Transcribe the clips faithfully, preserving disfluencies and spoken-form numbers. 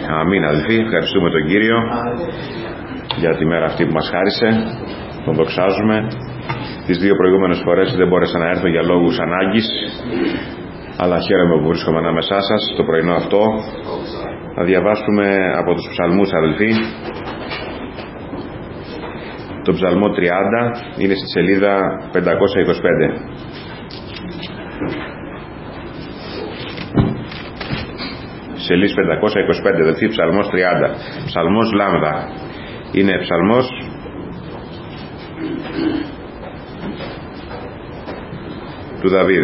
Αμήν αδελφοί, ευχαριστούμε τον Κύριο για τη μέρα αυτή που μας χάρισε. Τον δοξάζουμε. Τις δύο προηγούμενες φορές δεν μπόρεσα να έρθω για λόγους ανάγκης, αλλά χαίρομαι που βρίσκομαι ανάμεσά σας το πρωινό αυτό. Θα διαβάσουμε από τους ψαλμούς αδελφοί. Το ψαλμό τριάντα είναι στη σελίδα πεντακόσια είκοσι πέντε. Σελίδα πεντακόσια είκοσι πέντε, αδελφοί, ψαλμός τριάντα. Ψαλμός λάμδα. Είναι ψαλμός του Δαβίδ.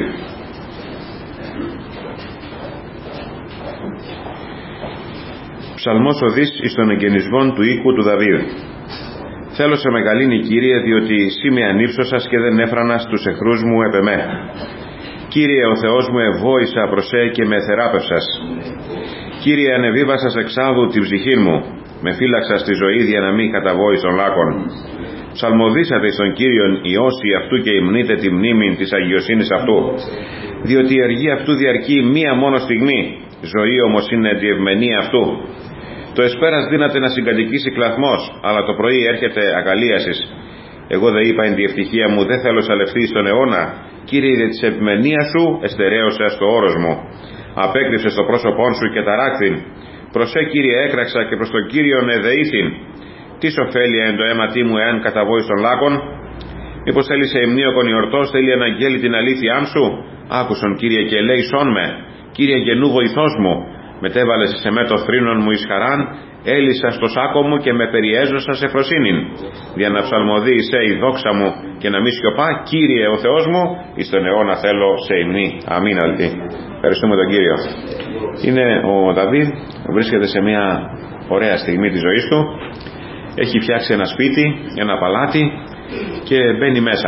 Ψαλμός οδής εις των εγγενισμών του οίκου του Δαβίδ. Θέλω σε μεγαλύνη, Κύριε, διότι σύ με ανύψωσας και δεν έφρανα στους εχθρούς μου επ' εμέ. Κύριε ο Θεός μου, ευόησα προς σε και με θεράπευσας. Κύριε, ανεβίβασας εξάδου την ψυχή μου, με φύλαξας τη ζωή για να μην καταβώ των λάκων. Ψαλμοδίσατε στον Κύριον οι όσοι αυτού και υμνείτε τη μνήμη της αγιοσύνης αυτού, διότι η εργή αυτού διαρκεί μία μόνο στιγμή, ζωή όμως είναι τη ευμενία αυτού. Το εσπέρας δύναται να συγκατοικήσει κλαθμός, αλλά το πρωί έρχεται ακαλίασης. Εγώ δε είπα εν τη ευτυχία μου, δεν θέλω σαλευθεί στον αιώνα. Κύριε, δε της επιμενίας σου εστερέωσες το όρος μου. Απέκρυψες το πρόσωπόν σου και ταράκθην. Προσέ, Κύριε, έκραξα και προς τον Κύριον εδεήθην. Τι ωφέλεια εν το αίματί μου εάν καταβώ εις των λάκων? Μήπως θέλει σε υμνίωκον ιορτός, θέλει αναγγέλει την αλήθειά σου? Άκουσον, Κύριε, και ελέησόν με. Κύριε, γενού βοηθός μου. Μετέβαλες σε με το θρήνον μου εις χαράν, έλυσα στο σάκο μου και με περιέζωσα σε φροσύνην. Για να ψαλμοδεί εισέ η δόξα μου και να μη σιωπά, Κύριε ο Θεός μου, εις τον αιώνα θέλω σε υμνή. Αμήν αληθή. Ευχαριστούμε τον Κύριο. Είναι ο Δαβίδ, βρίσκεται σε μια ωραία στιγμή της ζωής του. Έχει φτιάξει ένα σπίτι, ένα παλάτι και μπαίνει μέσα.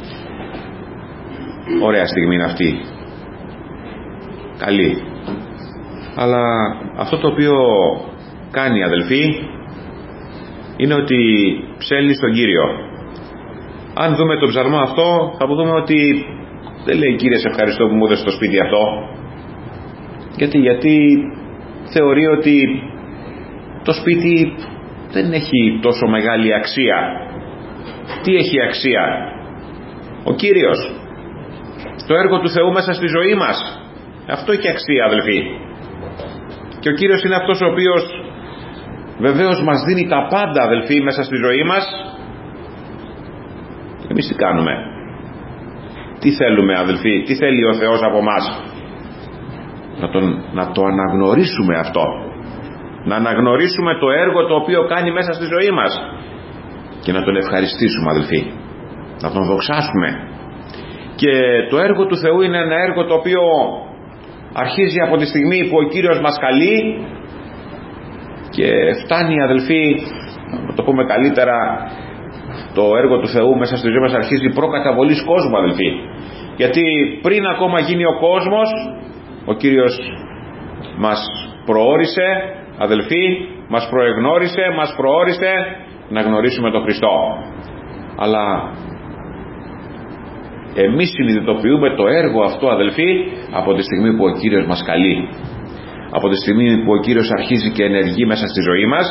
Ωραία στιγμή είναι αυτή. Καλή. Αλλά αυτό το οποίο κάνει, αδελφοί, είναι ότι ψέλνει στον Κύριο. Αν δούμε τον ψαλμό αυτό, θα δούμε ότι δεν λέει Κύριε σε ευχαριστώ που μου έδωσες το σπίτι αυτό. Γιατί, γιατί θεωρεί ότι το σπίτι δεν έχει τόσο μεγάλη αξία. Τι έχει αξία? Ο Κύριος, το έργο του Θεού μέσα στη ζωή μας. Αυτό έχει αξία, αδελφοί. Και ο Κύριος είναι αυτός ο οποίος βεβαίως μας δίνει τα πάντα, αδελφοί, μέσα στη ζωή μας. Εμείς τι κάνουμε? Τι θέλουμε, αδελφοί? Τι θέλει ο Θεός από μας? Να, τον, να το αναγνωρίσουμε αυτό. Να αναγνωρίσουμε το έργο το οποίο κάνει μέσα στη ζωή μας και να τον ευχαριστήσουμε, αδελφοί. Να τον δοξάσουμε. Και το έργο του Θεού είναι ένα έργο το οποίο αρχίζει από τη στιγμή που ο Κύριος μας καλεί και φτάνει, αδελφοί, να το πούμε καλύτερα, το έργο του Θεού μέσα στη ζωή μας αρχίζει προκαταβολής κόσμου, αδελφοί. Γιατί πριν ακόμα γίνει ο κόσμος, ο Κύριος μας προόρισε, αδελφοί, μας προεγνώρισε, μας προόρισε να γνωρίσουμε τον Χριστό. Αλλά εμείς συνειδητοποιούμε το έργο αυτό, αδελφοί, από τη στιγμή που ο Κύριος μας καλεί, από τη στιγμή που ο Κύριος αρχίζει και ενεργεί μέσα στη ζωή μας.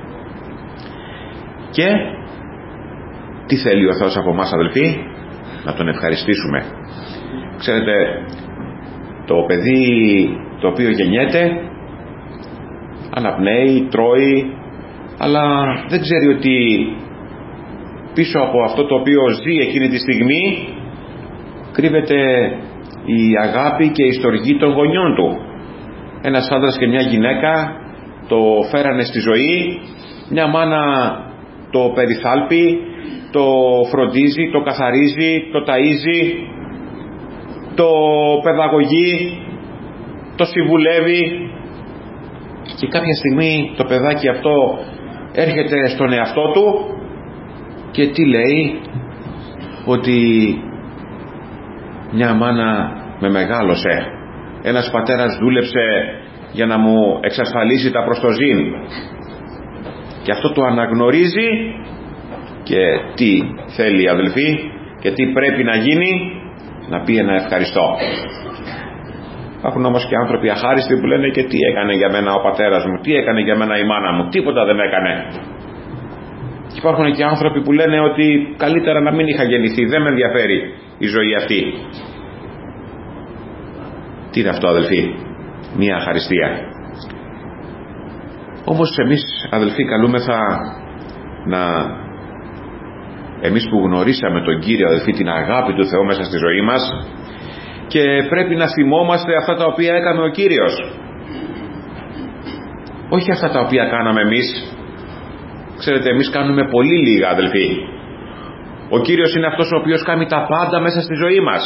Και τι θέλει ο Θεός από μας, αδελφοί? Να τον ευχαριστήσουμε. Ξέρετε, το παιδί το οποίο γεννιέται αναπνέει, τρώει, αλλά δεν ξέρει ότι πίσω από αυτό το οποίο ζει εκείνη τη στιγμή κρύβεται η αγάπη και η στοργή των γονιών του. Ένας άντρας και μια γυναίκα το φέρανε στη ζωή, μια μάνα το περιθάλπει, το φροντίζει, το καθαρίζει, το ταΐζει, το παιδαγωγεί, το συμβουλεύει, και κάποια στιγμή το παιδάκι αυτό έρχεται στον εαυτό του και τι λέει? Ότι μια μάνα με μεγάλωσε, ένας πατέρας δούλεψε για να μου εξασφαλίσει τα προστοζήν, και αυτό το αναγνωρίζει. Και τι θέλει, αδελφοί, και τι πρέπει να γίνει? Να πει ένα ευχαριστώ. Υπάρχουν όμως και άνθρωποι αχάριστοι που λένε και τι έκανε για μένα ο πατέρας μου, τι έκανε για μένα η μάνα μου, τίποτα δεν έκανε. Και υπάρχουν και άνθρωποι που λένε ότι καλύτερα να μην είχα γεννηθεί, δεν με ενδιαφέρει η ζωή αυτή. Τι είναι αυτό, αδελφοί? Μία αχαριστία. Όμως εμείς, αδελφοί, καλούμεθα να, εμείς που γνωρίσαμε τον Κύριο, αδελφοί, την αγάπη του Θεού μέσα στη ζωή μας, και πρέπει να θυμόμαστε αυτά τα οποία έκανε ο Κύριος, όχι αυτά τα οποία κάναμε εμείς. Ξέρετε, εμείς κάνουμε πολύ λίγα, αδελφοί. Ο Κύριος είναι αυτός ο οποίος κάνει τα πάντα μέσα στη ζωή μας.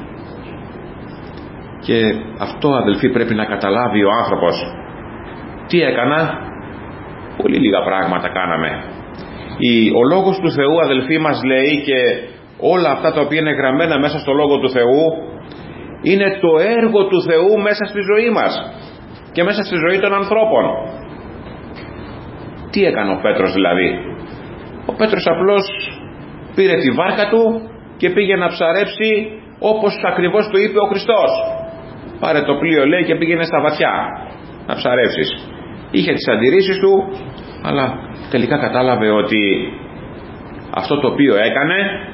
Και αυτό, αδελφοί, πρέπει να καταλάβει ο άνθρωπος. Τι έκανα? Πολύ λίγα πράγματα κάναμε. Η, ο Λόγος του Θεού, αδελφοί, μας λέει, και όλα αυτά τα οποία είναι γραμμένα μέσα στο Λόγο του Θεού είναι το έργο του Θεού μέσα στη ζωή μας και μέσα στη ζωή των ανθρώπων. Τι έκανε ο Πέτρος δηλαδή? Ο Πέτρος απλώς πήρε τη βάρκα του και πήγε να ψαρέψει όπως ακριβώς του είπε ο Χριστός. Πάρε το πλοίο, λέει, και πήγαινε στα βαθιά να ψαρέψεις. Είχε τις αντιρρήσεις του, αλλά τελικά κατάλαβε ότι αυτό το οποίο έκανε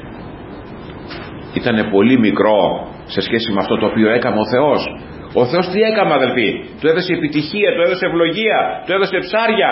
ήταν πολύ μικρό σε σχέση με αυτό το οποίο έκανε ο Θεός. Ο Θεός τι έκανε, αδελφοί? Του έδωσε επιτυχία, του έδωσε ευλογία, του έδωσε ψάρια.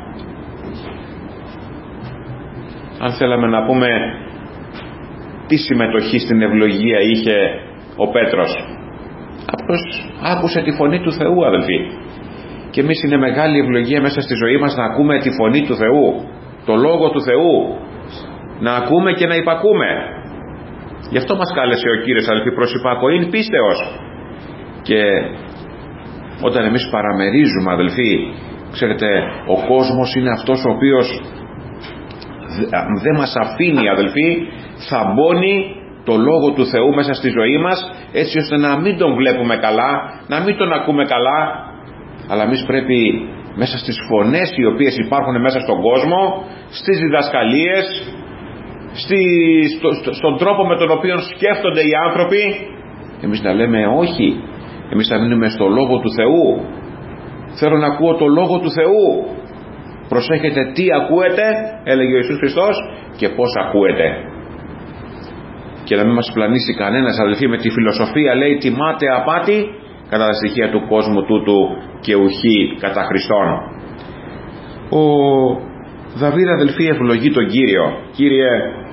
Αν θέλαμε να πούμε τι συμμετοχή στην ευλογία είχε ο Πέτρος, απλώς άκουσε τη φωνή του Θεού, αδελφοί. Και εμείς είναι μεγάλη ευλογία μέσα στη ζωή μας να ακούμε τη φωνή του Θεού, το Λόγο του Θεού, να ακούμε και να υπακούμε. Γι' αυτό μας κάλεσε ο Κύριος, αδελφοί, προς υπακοήν πίστεως. Και όταν εμείς παραμερίζουμε, αδελφοί, ξέρετε, ο κόσμος είναι αυτός ο οποίος δεν μας αφήνει, αδελφοί, θαμπώνει το Λόγο του Θεού μέσα στη ζωή μας, έτσι ώστε να μην τον βλέπουμε καλά, να μην τον ακούμε καλά. Αλλά εμείς πρέπει μέσα στις φωνές οι οποίες υπάρχουν μέσα στον κόσμο, στις διδασκαλίες, στη, στο, στο, στον τρόπο με τον οποίο σκέφτονται οι άνθρωποι, εμείς να λέμε όχι, εμείς θα μείνουμε στο Λόγο του Θεού. Θέλω να ακούω το Λόγο του Θεού. Προσέχετε τι ακούετε, έλεγε ο Ιησούς Χριστός, και πώς ακούετε. Και να μην μας πλανήσει κανένας, αδελφοί, με τη φιλοσοφία, λέει, τιμάται απάτη κατά τα στοιχεία του κόσμου τούτου και ουχή κατά Χριστόν. Ο Δαβίδ, αδελφοί, ευλογεί τον Κύριο. Κύριε,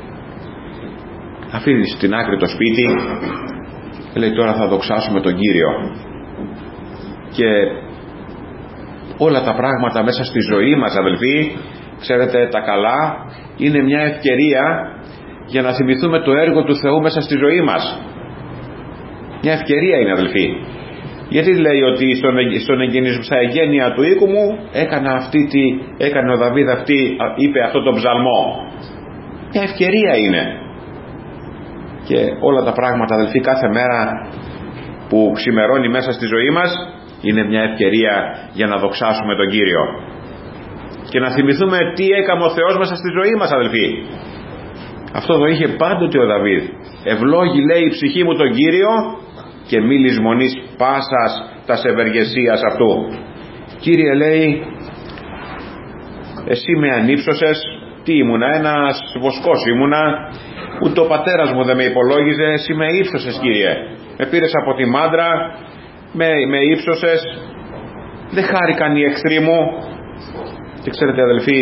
αφήνει στην άκρη το σπίτι, λέει, τώρα θα δοξάσουμε τον Κύριο. Και όλα τα πράγματα μέσα στη ζωή μας, αδελφοί, ξέρετε, τα καλά, είναι μια ευκαιρία για να θυμηθούμε το έργο του Θεού μέσα στη ζωή μας. Μια ευκαιρία είναι, αδελφοί. Γιατί λέει ότι στον, στον εγγενισμό, στα εγγένεια του οίκου μου έκανε, αυτή τη, έκανε ο Δαβίδ αυτή, είπε αυτό το ψαλμό. Μια ευκαιρία είναι. Και όλα τα πράγματα, αδελφοί, κάθε μέρα που ξημερώνει μέσα στη ζωή μας είναι μια ευκαιρία για να δοξάσουμε τον Κύριο και να θυμηθούμε τι έκανε ο Θεός μέσα στη ζωή μας, αδελφοί. Αυτό το είχε πάντοτε ο Δαβίδ. Ευλόγη, λέει, η ψυχή μου τον Κύριο και μη λησμονείς πάσας τας ευεργεσίας αυτού. Κύριε, λέει, εσύ με ανύψωσες. Τι ήμουνα? Ένας βοσκός ήμουνα, ούτε ο πατέρας μου δεν με υπολόγιζε. Εσύ με ύψωσες, Κύριε. Με πήρες από τη μάντρα, με, με ύψωσες, δεν χάρηκαν οι εχθροί μου. Και ξέρετε, αδελφοί,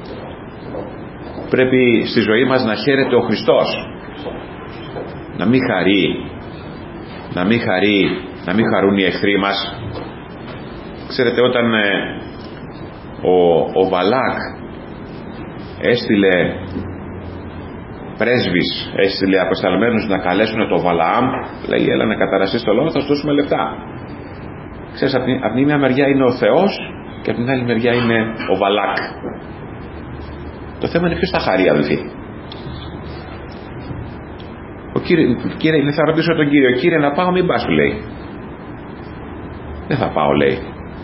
πρέπει στη ζωή μας να χαίρεται ο Χριστός, να μην χαρεί, να μην χαρεί, να μην χαρούν οι εχθροί μας. Ξέρετε, όταν ε, ο, ο Βαλάκ έστειλε πρέσβεις, έστειλε απεσταλμένους να καλέσουν το Βαλαάμ, λέει, έλα να καταρασείς το λόγο, θα σου δώσουμε λεφτά. Ξέρεις, από την, από την μια μεριά είναι ο Θεός και από την άλλη μεριά είναι ο Βαλάκ. Το θέμα είναι ποιος θα χαρεί, αδελφοί. Ο κύριε, κύριε, θα ρωτήσω τον Κύριο, Κύριε, να πάω? Μην πας, του λέει. Δεν θα πάω, λέει.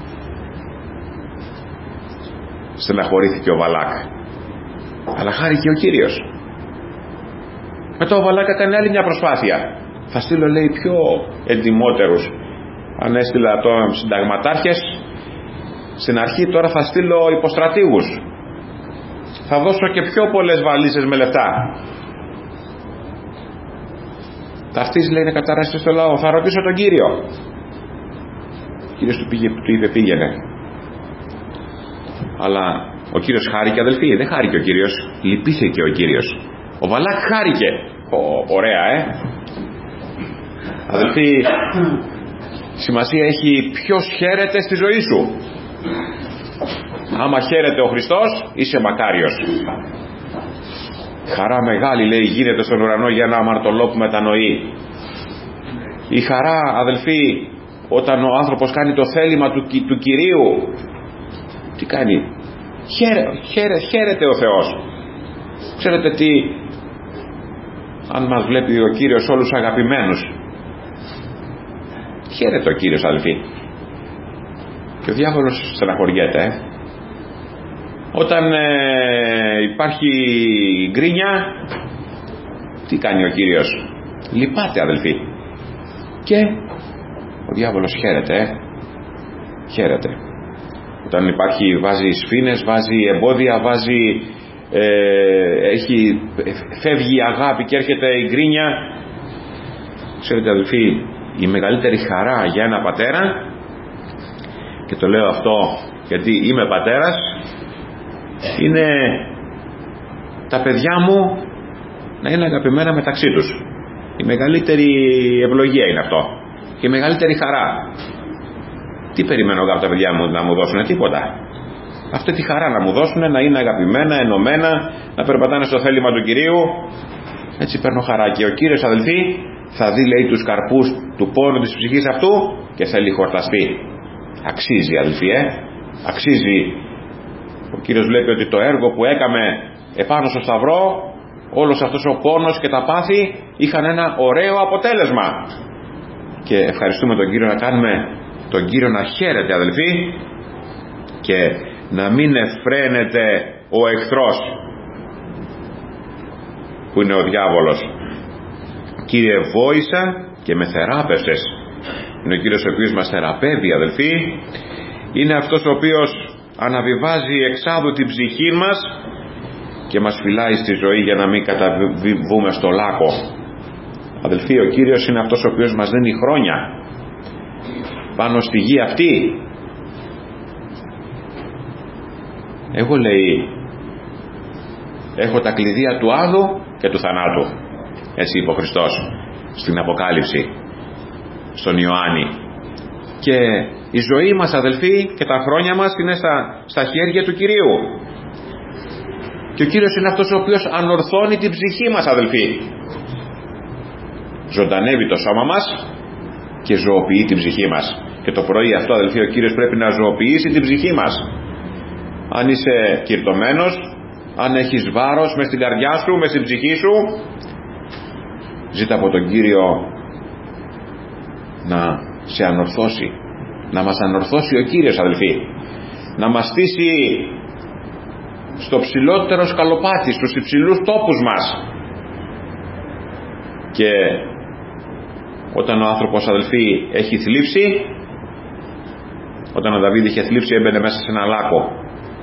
Στεναχωρήθηκε ο Βαλάκ, αλλά χάρηκε ο Κύριος. Μετά ο Βαλάκ έκανε άλλη μια προσπάθεια. Θα στείλω, λέει, πιο εντιμότερους αν έστειλα τώρα συνταγματάρχες, στην αρχή τώρα θα στείλω υποστρατήγους, θα δώσω και πιο πολλές βαλίτσες με λεφτά. Ταυτής, λέει, είναι κατάρρευση στο λαό, θα ρωτήσω τον Κύριο. Ο Κύριος του, πήγε, του είπε πήγαινε. Αλλά ο Κύριος χάρηκε, αδελφοί? Δεν χάρηκε ο Κύριος, λυπήθηκε ο Κύριος. Ο Βαλάκ χάρηκε. Ω, ωραία, ε αδελφοί, σημασία έχει ποιος χαίρεται στη ζωή σου. Άμα χαίρεται ο Χριστός, είσαι μακάριος. Χαρά μεγάλη, λέει, γίνεται στον ουρανό για ένα αμαρτωλό που μετανοεί. Η χαρά, αδελφοί, όταν ο άνθρωπος κάνει το θέλημα του, του Κυρίου, τι κάνει? Χαίρε, χαίρε, χαίρεται ο Θεός. Ξέρετε τι, αν μας βλέπει ο Κύριος όλους αγαπημένους, χαίρεται ο Κύριος, αδελφοί. Και ο διάβολος στεναχωριέται, ε. Όταν ε, υπάρχει γκρίνια, τι κάνει ο Κύριος? Λυπάται, αδελφοί. Και ο διάβολος χαίρεται, ε. χαίρεται. Όταν υπάρχει, βάζει σφήνες, βάζει εμπόδια, βάζει ε, έχει, φεύγει η αγάπη και έρχεται η γκρίνια. Ξέρετε, αδελφοί, η μεγαλύτερη χαρά για ένα πατέρα, και το λέω αυτό γιατί είμαι πατέρας, είναι τα παιδιά μου να είναι αγαπημένα μεταξύ τους. Η μεγαλύτερη ευλογία είναι αυτό, και η μεγαλύτερη χαρά. Τι περιμένω εγώ από τα παιδιά μου να μου δώσουν? Τίποτα. Αυτή τη χαρά να μου δώσουν, να είναι αγαπημένα, ενωμένα, να περπατάνε στο θέλημα του Κυρίου. Έτσι παίρνω χαρά. Και ο Κύριος, αδελφοί, θα δει, λέει, τους καρπούς του πόνου της ψυχής αυτού και θέλει χορταστεί. Αξίζει, αδελφοί, ε? αξίζει. Ο Κύριος βλέπει ότι το έργο που έκαμε επάνω στο Σταυρό, όλος αυτός ο πόνος και τα πάθη είχαν ένα ωραίο αποτέλεσμα. Και ευχαριστούμε τον Κύριο, να κάνουμε τον Κύριο να χαίρεται, αδελφοί, και να μην εφραίνεται ο εχθρός που είναι ο διάβολος. Κύριε, βόησα και με θεράπευσες. Είναι ο Κύριος ο οποίος μας θεραπεύει, αδελφοί. Είναι αυτός ο οποίος αναβιβάζει εξάδου την ψυχή μας και μας φυλάει στη ζωή για να μην καταβούμε στο λάκκο. Αδελφοί, ο Κύριος είναι αυτός ο οποίος μας δίνει χρόνια πάνω στη γη αυτή. Εγώ, λέει, έχω τα κλειδία του άδου και του θανάτου. Έτσι είπε ο Χριστός στην Αποκάλυψη στον Ιωάννη. Και η ζωή μας, αδελφοί, και τα χρόνια μας είναι στα, στα χέρια του Κυρίου. Και ο Κύριος είναι αυτός ο οποίος ανορθώνει την ψυχή μας, αδελφοί. Ζωντανεύει το σώμα μας και ζωοποιεί την ψυχή μας. Και το πρωί αυτό, αδελφοί, ο Κύριος πρέπει να ζωοποιήσει την ψυχή μας. Αν είσαι κυρτωμένος, αν έχεις βάρος μες στην καρδιά σου, μες στην ψυχή σου, ζήτα από τον Κύριο να σε ανορθώσει, να μας ανορθώσει ο Κύριος, αδελφοί, να μας στήσει στο ψηλότερο σκαλοπάτι, στους υψηλούς τόπους μας. Και όταν ο άνθρωπος, αδελφοί, έχει θλίψει, όταν ο Δαβίδ είχε θλίψει, έμπαινε μέσα σε ένα λάκκο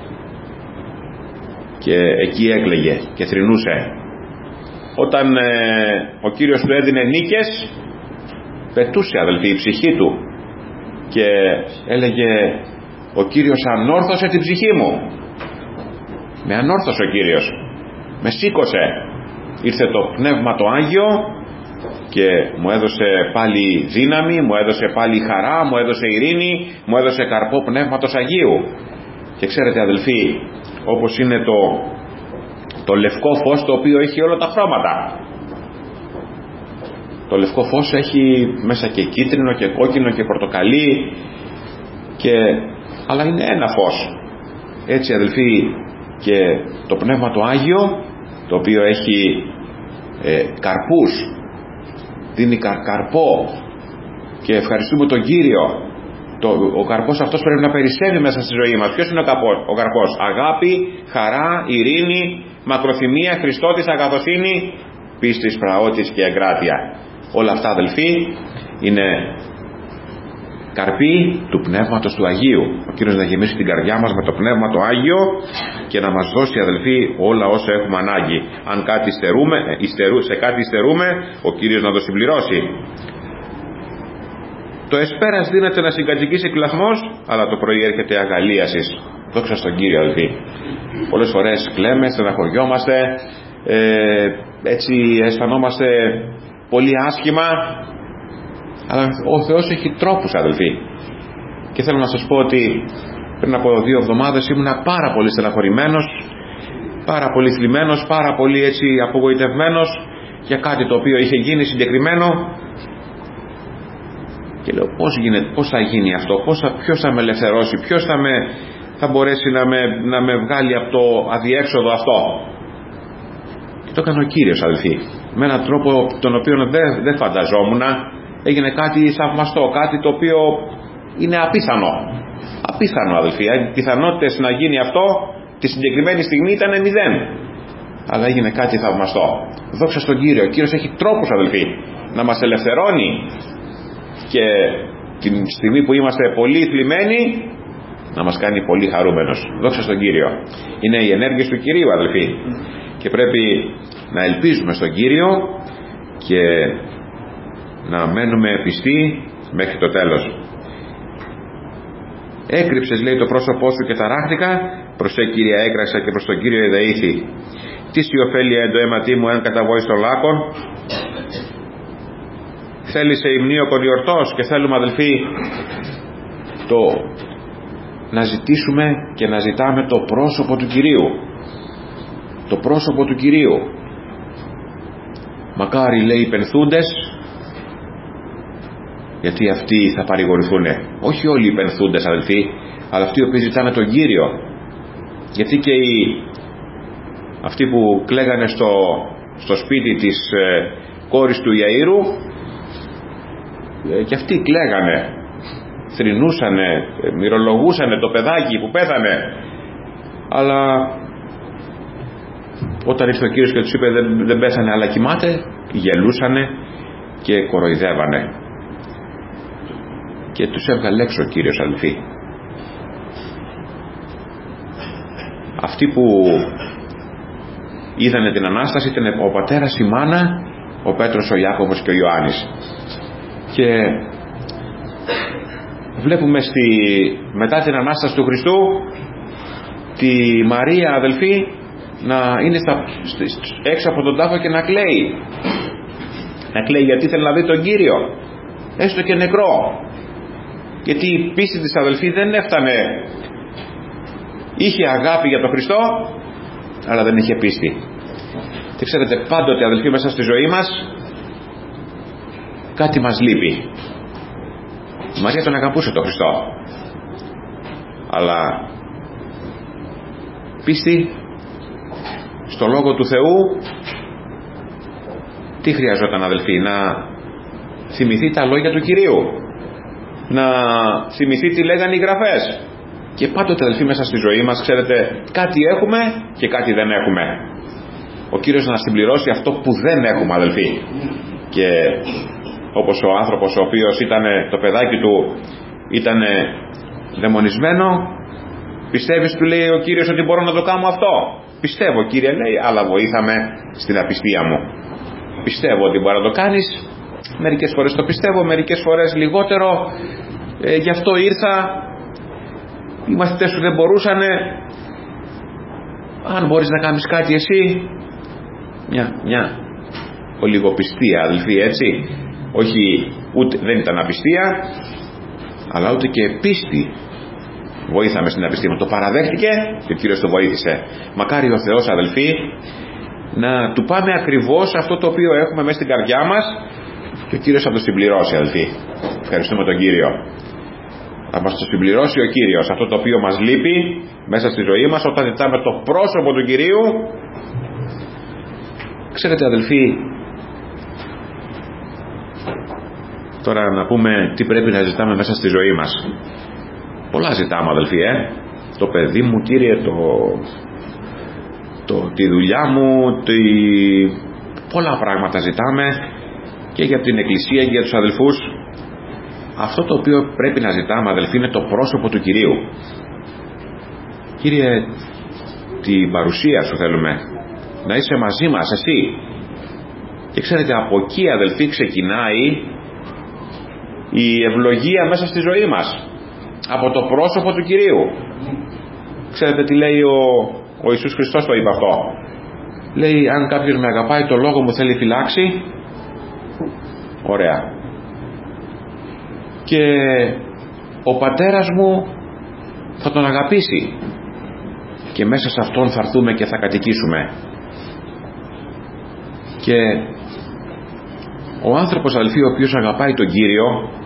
και εκεί έκλαιγε και θρηνούσε. Όταν ε, ο Κύριος του έδινε νίκες, πετούσε, αδελφοί, η ψυχή του και έλεγε, ο Κύριος ανόρθωσε την ψυχή μου. Με ανόρθωσε ο Κύριος, με σήκωσε. Ήρθε το Πνεύμα το Άγιο και μου έδωσε πάλι δύναμη, μου έδωσε πάλι χαρά, μου έδωσε ειρήνη, μου έδωσε καρπό Πνεύματος Αγίου. Και ξέρετε, αδελφοί, όπως είναι το, το λευκό φως, το οποίο έχει όλα τα χρώματα. Το λευκό φως έχει μέσα και κίτρινο και κόκκινο και πορτοκαλί και... αλλά είναι ένα φως. Έτσι, αδελφοί, και το Πνεύμα το Άγιο, το οποίο έχει ε, καρπούς, δίνει καρ, καρπό, και ευχαριστούμε τον Κύριο. Το, ο καρπός αυτός πρέπει να περισσεύει μέσα στη ζωή μας. Ποιος είναι ο καρπός? Ο καρπός αγάπη, χαρά, ειρήνη, μακροθυμία, Χριστότης, αγαθοσύνη, πίστης, πραότης και εγκράτεια. Όλα αυτά, αδελφοί, είναι καρποί του Πνεύματος του Αγίου. Ο Κύριος να γεμίσει την καρδιά μας με το Πνεύμα το Άγιο και να μας δώσει, αδελφοί, όλα όσα έχουμε ανάγκη. Αν κάτι υστερούμε, υστερού, σε κάτι υστερούμε, ο Κύριος να το συμπληρώσει. Το εσπέρας δύναται να συγκατοικήσει κλαθμός, αλλά το πρωί έρχεται αγαλίασης. Δόξα στον Κύριο, αδελφοί. Πολλές φορές κλαίμε, στεναχωριόμαστε, ε, έτσι αισθανόμαστε πολύ άσχημα, αλλά ο Θεός έχει τρόπους, αδελφοί. Και θέλω να σας πω ότι πριν από δύο εβδομάδες ήμουνα πάρα πολύ στεναχωρημένος, πάρα πολύ θλιμμένος, πάρα πολύ έτσι απογοητευμένος για κάτι το οποίο είχε γίνει συγκεκριμένο. Και λέω, πώς, γίνεται, πώς θα γίνει αυτό, πώς θα, ποιος θα με ελευθερώσει, ποιος θα, με, θα μπορέσει να με, να με βγάλει από το αδιέξοδο αυτό. Και το έκανε ο Κύριος, αδελφοί, με έναν τρόπο τον οποίο δεν, δεν φανταζόμουν. Έγινε κάτι θαυμαστό, κάτι το οποίο είναι απίθανο. Απίθανο, αδελφοί. Οι πιθανότητες να γίνει αυτό τη συγκεκριμένη στιγμή ήταν μηδέν. Αλλά έγινε κάτι θαυμαστό. Δόξα στον Κύριο. Ο Κύριος έχει τρόπους, αδελφοί, να μας ελευθερώνει. Και την στιγμή που είμαστε πολύ θλιμμένοι, να μας κάνει πολύ χαρούμενος. Δόξα στον Κύριο. Είναι οι ενέργειες του Κυρίου, αδελφοί. Και πρέπει να ελπίζουμε στον Κύριο και να μένουμε πιστοί μέχρι το τέλος. Έκρυψες, λέει, το πρόσωπό σου και ταράχθηκα. Προσέ, Κύριε, έκραξα και προς τον Κύριο εδεήθη. Τι σι ωφέλεια εν το αίματί μου εν καταβόης των λάκων. Θέλησε υμνίωκον γιορτός και θέλουμε, αδελφοί, το να ζητήσουμε και να ζητάμε το πρόσωπο του Κυρίου. Το πρόσωπο του Κυρίου. Μακάρι, λέει, οι πενθούντες, γιατί αυτοί θα παρηγορηθούν. Όχι όλοι οι πενθούντες, αδελφοί, αλλά αυτοί οι οποίοι ζητάνε τον Κύριο. Γιατί και οι, αυτοί που κλαίγανε στο, στο σπίτι της ε, κόρης του Ιαΐρου, ε, και αυτοί κλαίγανε, θρηνούσανε, ε, μυρολογούσανε το παιδάκι που πέθανε. Αλλά όταν ήρθε ο Κύριος και τους είπε δεν, δεν πέθανε αλλά κοιμάται, γελούσανε και κοροϊδεύανε. Και τους έβγαλε έξω ο Κύριος, αδελφοί. Αυτοί που είδανε την Ανάσταση ήταν ο πατέρας, η μάνα, ο Πέτρος, ο Ιάκωβος και ο Ιωάννης. Και βλέπουμε στη, μετά την Ανάσταση του Χριστού τη Μαρία, αδελφοί, να είναι στα, έξω από τον τάφο και να κλαίει. Να κλαίει γιατί θέλει να δει τον Κύριο, έστω και νεκρό. Γιατί η πίστη της, αδελφή, δεν έφτανε. Είχε αγάπη για τον Χριστό, αλλά δεν είχε πίστη. Και ξέρετε, πάντοτε, αδελφοί, μέσα στη ζωή μας κάτι μας λείπει. Η Μαρία τον αγαπούσε τον Χριστό, αλλά πίστη στο Λόγο του Θεού. Τι χρειαζόταν, αδελφοί? Να θυμηθεί τα λόγια του Κυρίου, να θυμηθεί τι λέγανε οι Γραφές. Και πάντοτε, αδελφοί, μέσα στη ζωή μας, ξέρετε, κάτι έχουμε και κάτι δεν έχουμε. Ο Κύριος να συμπληρώσει αυτό που δεν έχουμε, αδελφοί. Και όπως ο άνθρωπος ο οποίος ήταν, το παιδάκι του ήταν δαιμονισμένο, πιστεύεις, του λέει ο Κύριος, ότι μπορώ να το κάνω αυτό? Πιστεύω, Κύριε, λέει, αλλά βοήθαμε στην απιστία μου. Πιστεύω ότι μπορεί να το κάνεις. Μερικές φορές το πιστεύω, μερικές φορές λιγότερο. ε, Γι' αυτό ήρθα. Οι μαθητές σου δεν μπορούσανε. Αν μπορείς να κάνεις κάτι εσύ. Μια, μια ολιγοπιστία, αδελφοί, έτσι. Όχι, ούτε, δεν ήταν απιστία, αλλά ούτε και πίστη. Βοήθαμε στην απιστία μου. Το παραδέχτηκε και ο Κύριος το βοήθησε. Μακάρι ο Θεός, αδελφοί, να του πάμε ακριβώς αυτό το οποίο έχουμε μέσα στην καρδιά μας και ο Κύριος θα το συμπληρώσει, αδελφοί. Ευχαριστούμε τον Κύριο. Θα μας το συμπληρώσει ο Κύριος αυτό το οποίο μας λείπει μέσα στη ζωή μας όταν ζητάμε το πρόσωπο του Κυρίου. Ξέρετε, αδελφοί, τώρα να πούμε τι πρέπει να ζητάμε μέσα στη ζωή μας. Πολλά ζητάμε, αδελφοί, ε. Το παιδί μου, Κύριε, το, το, τη δουλειά μου, τη... πολλά πράγματα ζητάμε και για την Εκκλησία και για τους αδελφούς. αυτό το οποίο πρέπει να ζητάμε, αδελφοί, είναι το πρόσωπο του Κυρίου. Κύριε, την παρουσία σου θέλουμε, να είσαι μαζί μας εσύ. Και ξέρετε, από εκεί, αδελφοί, ξεκινάει η ευλογία μέσα στη ζωή μας, από το πρόσωπο του Κυρίου. Ξέρετε τι λέει ο, ο Ιησούς Χριστός, το είπε αυτό. Λέει, αν κάποιος με αγαπάει, το λόγο μου θέλει φυλάξει. Ωραία. Και ο πατέρας μου θα τον αγαπήσει, και μέσα σε αυτόν θα έρθουμε και θα κατοικήσουμε. Και ο άνθρωπος, αδελφοί, ο οποίος αγαπάει τον Κύριο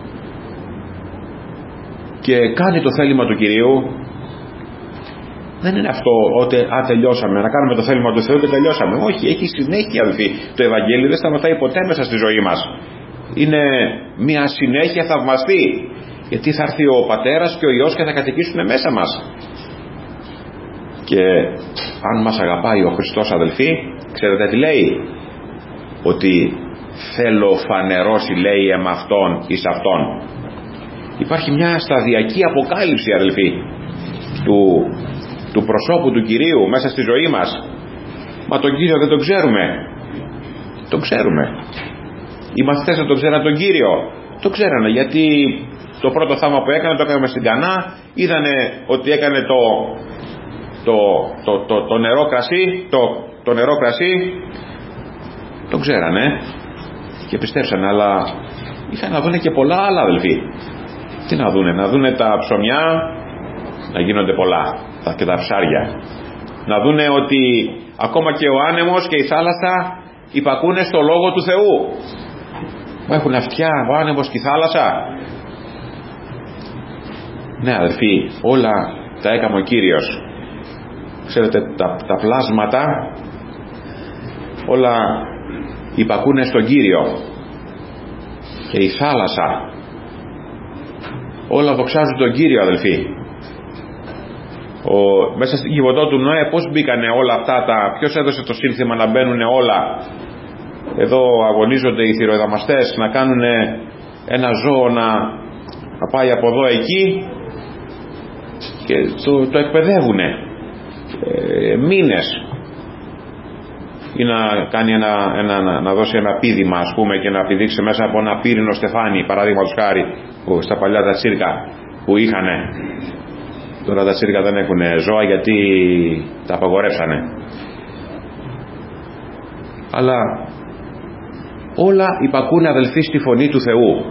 και κάνει το θέλημα του Κυρίου, δεν είναι αυτό ότι α, τελειώσαμε, να κάνουμε το θέλημα του Θεού και τελειώσαμε. Όχι, έχει συνέχεια, αδελφοί. Το Ευαγγέλιο δεν σταματάει ποτέ μέσα στη ζωή μας. Είναι μια συνέχεια θαυμαστή, γιατί θα έρθει ο Πατέρας και ο Υιός και θα κατοικήσουν μέσα μας. Και αν μας αγαπάει ο Χριστός, αδελφοί, ξέρετε τι λέει? Ότι θέλω φανερώσει, λέει, εμ' αυτόν εις αυτόν. Υπάρχει μια σταδιακή αποκάλυψη, αδελφοί, του, του προσώπου του Κυρίου μέσα στη ζωή μας. Μα τον Κύριο δεν τον ξέρουμε. Τον ξέρουμε. Οι μαθητές δεν τον ξέραν τον Κύριο. Το ξέρανε, γιατί το πρώτο θαύμα που έκανε το έκανε στην Κανά. Είδανε ότι έκανε το, το, το, το, το νερό κρασί, το, το νερό κρασί. Το ξέρανε και πιστέψανε, αλλά είχαν να δούνε και πολλά άλλα, αδελφοί. Τι να δούνε? Να δούνε τα ψωμιά να γίνονται πολλά, και τα ψάρια. Να δούνε ότι ακόμα και ο άνεμος και η θάλασσα υπακούνε στο λόγο του Θεού. Μα έχουν αυτιά ο άνεμος και η θάλασσα? Ναι, αδελφοί, όλα τα έκαμε ο Κύριος. Ξέρετε, τα, τα πλάσματα όλα υπακούνε στον Κύριο, και η θάλασσα, όλα δοξάζουν τον Κύριο, αδελφοί. Ο, μέσα στην κυβωτό του Νοέ πως μπήκανε όλα αυτά τα, ποιος έδωσε το σύνθημα να μπαίνουν όλα? Εδώ αγωνίζονται οι θηροεδαμαστές να κάνουν ένα ζώο να, να πάει από εδώ εκεί, και το, το εκπαιδεύουν ε, μήνες, ή να, κάνει ένα, ένα, να, να δώσει ένα πήδημα, ας πούμε, και να πηδήξει μέσα από ένα πύρινο στεφάνι, παραδείγματος χάρη, που στα παλιά τα τσίρκα που είχανε. Τώρα τα τσίρκα δεν έχουν ζώα γιατί τα απαγορεύσανε. Αλλά όλα υπακούνε, αδελφοί, στη φωνή του Θεού.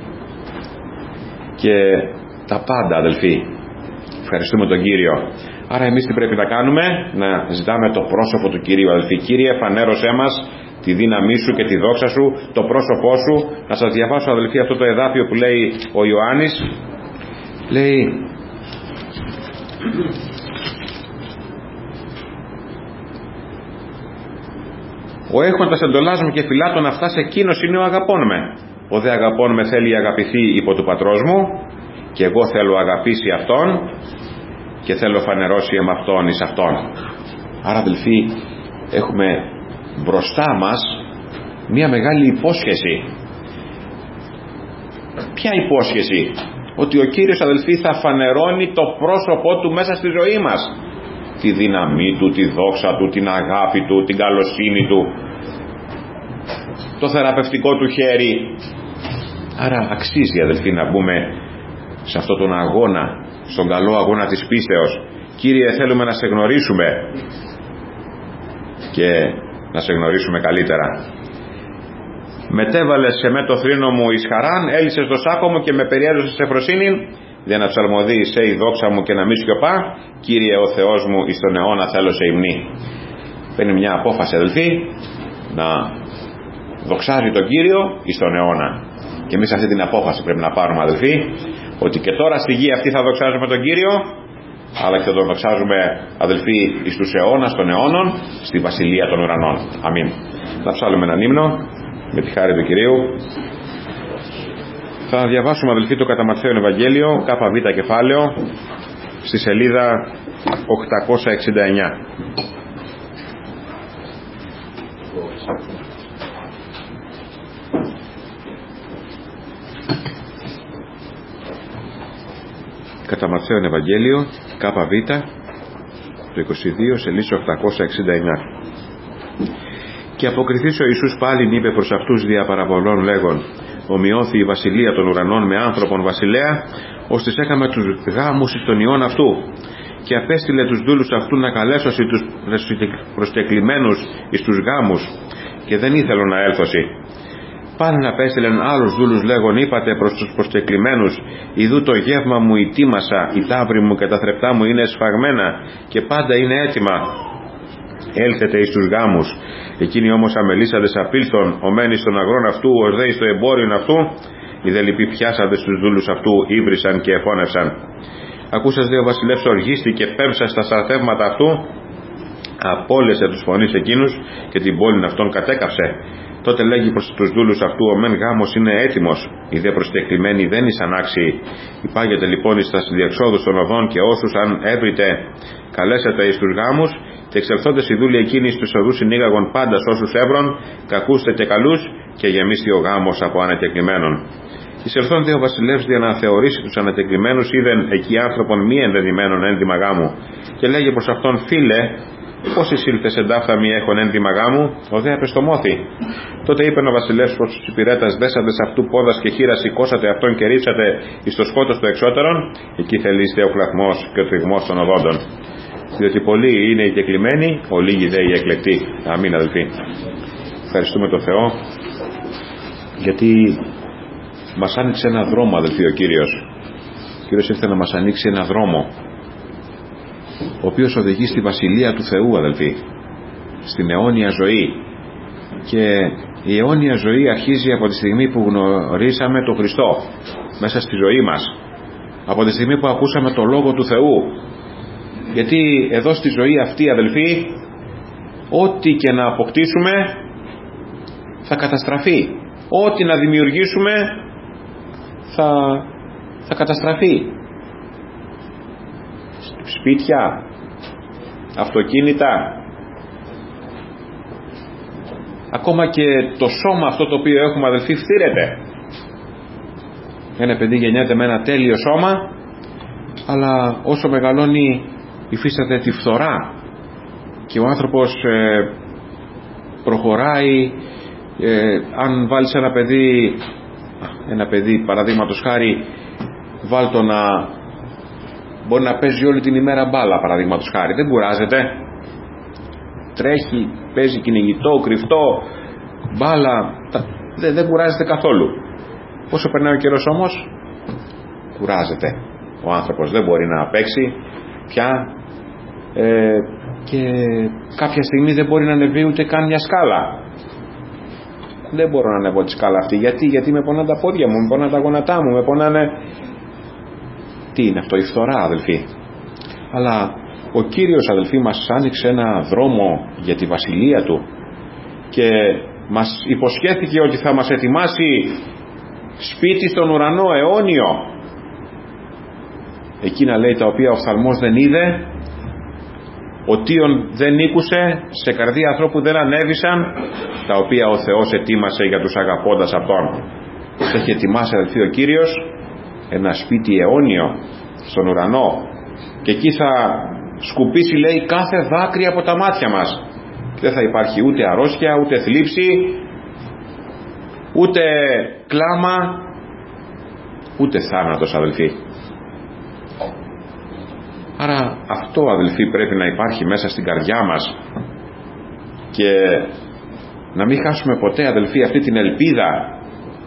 Και τα πάντα, αδελφοί, ευχαριστούμε τον Κύριο. Άρα εμείς τι πρέπει να κάνουμε? Να ζητάμε το πρόσωπο του Κυρίου, αδελφοί. Κύριε, φανέρωσέ μας τη δύναμή σου και τη δόξα σου, το πρόσωπό σου. Να σας διαβάσω, αδελφοί, αυτό το εδάφιο που λέει ο Ιωάννης. Λέει, ο έχοντας εντολάς μου και φυλάτων αυτάς, εκείνος είναι ο αγαπών με. Ο δε αγαπών με θέλει αγαπηθεί υπό του πατρός μου, και εγώ θέλω αγαπήσει αυτόν, και θέλω φανερώσει εμ' αυτόν εις αυτόν. Άρα, αδελφοί, έχουμε μπροστά μας μια μεγάλη υπόσχεση. Ποια υπόσχεση? Ότι ο Κύριος, αδελφοί, θα φανερώνει το πρόσωπό του μέσα στη ζωή μας. Τη δύναμή του, τη δόξα του, την αγάπη του, την καλοσύνη του, το θεραπευτικό του χέρι. Άρα αξίζει, αδελφοί, να μπούμε σε αυτόν τον αγώνα, στον καλό αγώνα της πίστεως. Κύριε, θέλουμε να σε γνωρίσουμε και να σε γνωρίσουμε καλύτερα. Μετέβαλες σε με το θρήνο μου εις χαράν, έλυσες το σάκο μου και με περιέδωσες σε φροσύνην, για να ψαλμοδεί σε η δόξα μου και να μη σιωπά. Κύριε ο Θεός μου, εις τον αιώνα θέλω σε υμνή. Παίρνει μια απόφαση, αδελφοί, να δοξάζει τον Κύριο εις τον αιώνα. Και εμείς αυτή την απόφαση πρέπει να πάρουμε, αδελφοί, ότι και τώρα στη γη αυτή θα δοξάζουμε τον Κύριο, αλλά και θα τον δοξάζουμε, αδελφοί, εις τους αιώνας των αιώνων, στη βασιλεία των ουρανών. Αμήν. Να ψάλουμε έναν ύμνο με τη χάρη του Κυρίου. Θα διαβάσουμε, αδελφοί, το κατά Ματθαίον Ευαγγέλιο, ΚΒ κεφάλαιο, στη σελίδα οκτακόσια εξήντα εννιά. κατά Ματθαίον Ευαγγέλιο, ΚΒ, το είκοσι δύο, σελίδα οκτακόσια εξήντα εννιά. Και αποκριθείς ο Ιησούς πάλιν είπε προς αυτούς δια παραβολών λέγον, ομοιώθη η βασιλεία των ουρανών με άνθρωπον βασιλέα, ώστις έκαμε τους γάμους εις τον ιόν αυτού, και απέστειλε τους δούλους αυτού να καλέσωσι τους προσκεκλημένους εις τους γάμους, και δεν ήθελον να έλθωσι. Πάλιν απέστειλεν άλλους δούλους λέγον, είπατε προς τους προσκεκλημένους, ιδού το γεύμα μου ητίμασα, η ταύρη μου και τα θρεπτά μου είναι σφαγμένα και πάντα είναι έτοιμα. Έλθετε εις τους γάμους. Εκείνοι όμως αμελήσαντες απήλθον, ομένοι στον αγρόν αυτού, ως δε εις το εμπόριον αυτού, οι δε λοιποί πιάσαντες τους δούλους αυτού, ύβρισαν και εφώνευσαν. Ακούσας δε ο βασιλεύς οργίστηκε, πέμψα στα στρατεύματα αυτού, απόλυσε τους φωνείς εκείνους και την πόλην αυτών κατέκαψε. Τότε λέγει προς τους δούλους αυτού, ο μεν γάμος είναι έτοιμος, οι δε προσκεκλημένοι δεν ήσαν άξιοι. Υπάγεται λοιπόν εις τας διεξόδους των οδών και όσους αν έβριτε καλέσετε εις τους γάμους, και εξελθόντες οι δούλοι εκείνοι στους οδούς συνήγαγον πάντας όσους έβρον, κακούστε και καλούς, και γεμίστη ο γάμος από ανακεκλημένων. Εισελθόν δε ο βασιλεύς για να θεωρήσει τους ανακεκλημένους, είδεν εκεί άνθρωπον μη ενδεδειμένων ένδυμα γάμου, και λέγει προς αυτόν, φίλε, πώς εισήλθες εντάφθαμοι έχων ένδυμα γάμου, ο δε απεστομώθη. Τότε είπεν ο βασιλεύς προς τους υπηρέτας, δέσαντες αυτού πόδας και χείρα, σηκώσατε αυτόν και ρίψατε εις το σκότος του εξώτερον, εκεί θελείστε ο κλαθμός και ο τριγμός των οδόντων. Διότι πολλοί είναι οι κεκλημένοι, ο λίγοι δε οι εκλεκτοί. Αμήν αδελφοί. Ευχαριστούμε τον Θεό, γιατί μας άνοιξε ένα δρόμο, αδελφοί, ο Κύριος. Ο Κύριος ήρθε να μας ανοίξει ένα δρόμο, ο οποίος οδηγεί στη Βασιλεία του Θεού, αδελφοί, στην αιώνια ζωή. Και η αιώνια ζωή αρχίζει από τη στιγμή που γνωρίσαμε τον Χριστό μέσα στη ζωή μας, από τη στιγμή που ακούσαμε το Λόγο του Θεού. Γιατί εδώ στη ζωή αυτή, αδελφοί, ό,τι και να αποκτήσουμε θα καταστραφεί, ό,τι να δημιουργήσουμε θα, θα καταστραφεί. Σπίτια, αυτοκίνητα, ακόμα και το σώμα αυτό το οποίο έχουμε, αδελφοί, φθήρεται. Ένα παιδί γεννιέται με ένα τέλειο σώμα, αλλά όσο μεγαλώνει υφίσταται τη φθορά, και ο άνθρωπος ε, προχωράει. ε, αν βάλεις ένα παιδί ένα παιδί παραδείγματος χάρη, βάλ το να μπορεί να παίζει όλη την ημέρα μπάλα, παραδείγματος χάρη, δεν κουράζεται, τρέχει, παίζει κυνηγητό, κρυφτό, μπάλα, δεν, δεν κουράζεται καθόλου. Όσο περνάει ο καιρός όμως, κουράζεται ο άνθρωπος, δεν μπορεί να παίξει πια, ε, και κάποια στιγμή δεν μπορεί να ανεβεί ούτε καν μια σκάλα. Δεν μπορώ να ανεβώ τη σκάλα αυτή. Γιατί, γιατί με πονάνε τα πόδια μου, με πονάνε τα γόνατά μου, με πονάνε. Τι είναι αυτό, η φθορά, αδελφοί. Αλλά ο Κύριος, αδελφοί, μας άνοιξε ένα δρόμο για τη βασιλεία Του και μας υποσχέθηκε ότι θα μας ετοιμάσει σπίτι στον ουρανό αιώνιο, εκείνα, λέει, τα οποία ο οφθαλμός δεν είδε, οτίον δεν ήκουσε, σε καρδία ανθρώπου δεν ανέβησαν, τα οποία ο Θεός ετοίμασε για τους αγαπώντας Αυτόν. Έχει ετοιμάσει, αδελφοί, ο Κύριος ένα σπίτι αιώνιο στον ουρανό, και εκεί θα σκουπίσει, λέει, κάθε δάκρυ από τα μάτια μας, και δεν θα υπάρχει ούτε αρρώστια, ούτε θλίψη, ούτε κλάμα, ούτε θάνατος, αδελφοί. Άρα αυτό, αδελφοί, πρέπει να υπάρχει μέσα στην καρδιά μας, και να μην χάσουμε ποτέ, αδελφοί, αυτή την ελπίδα,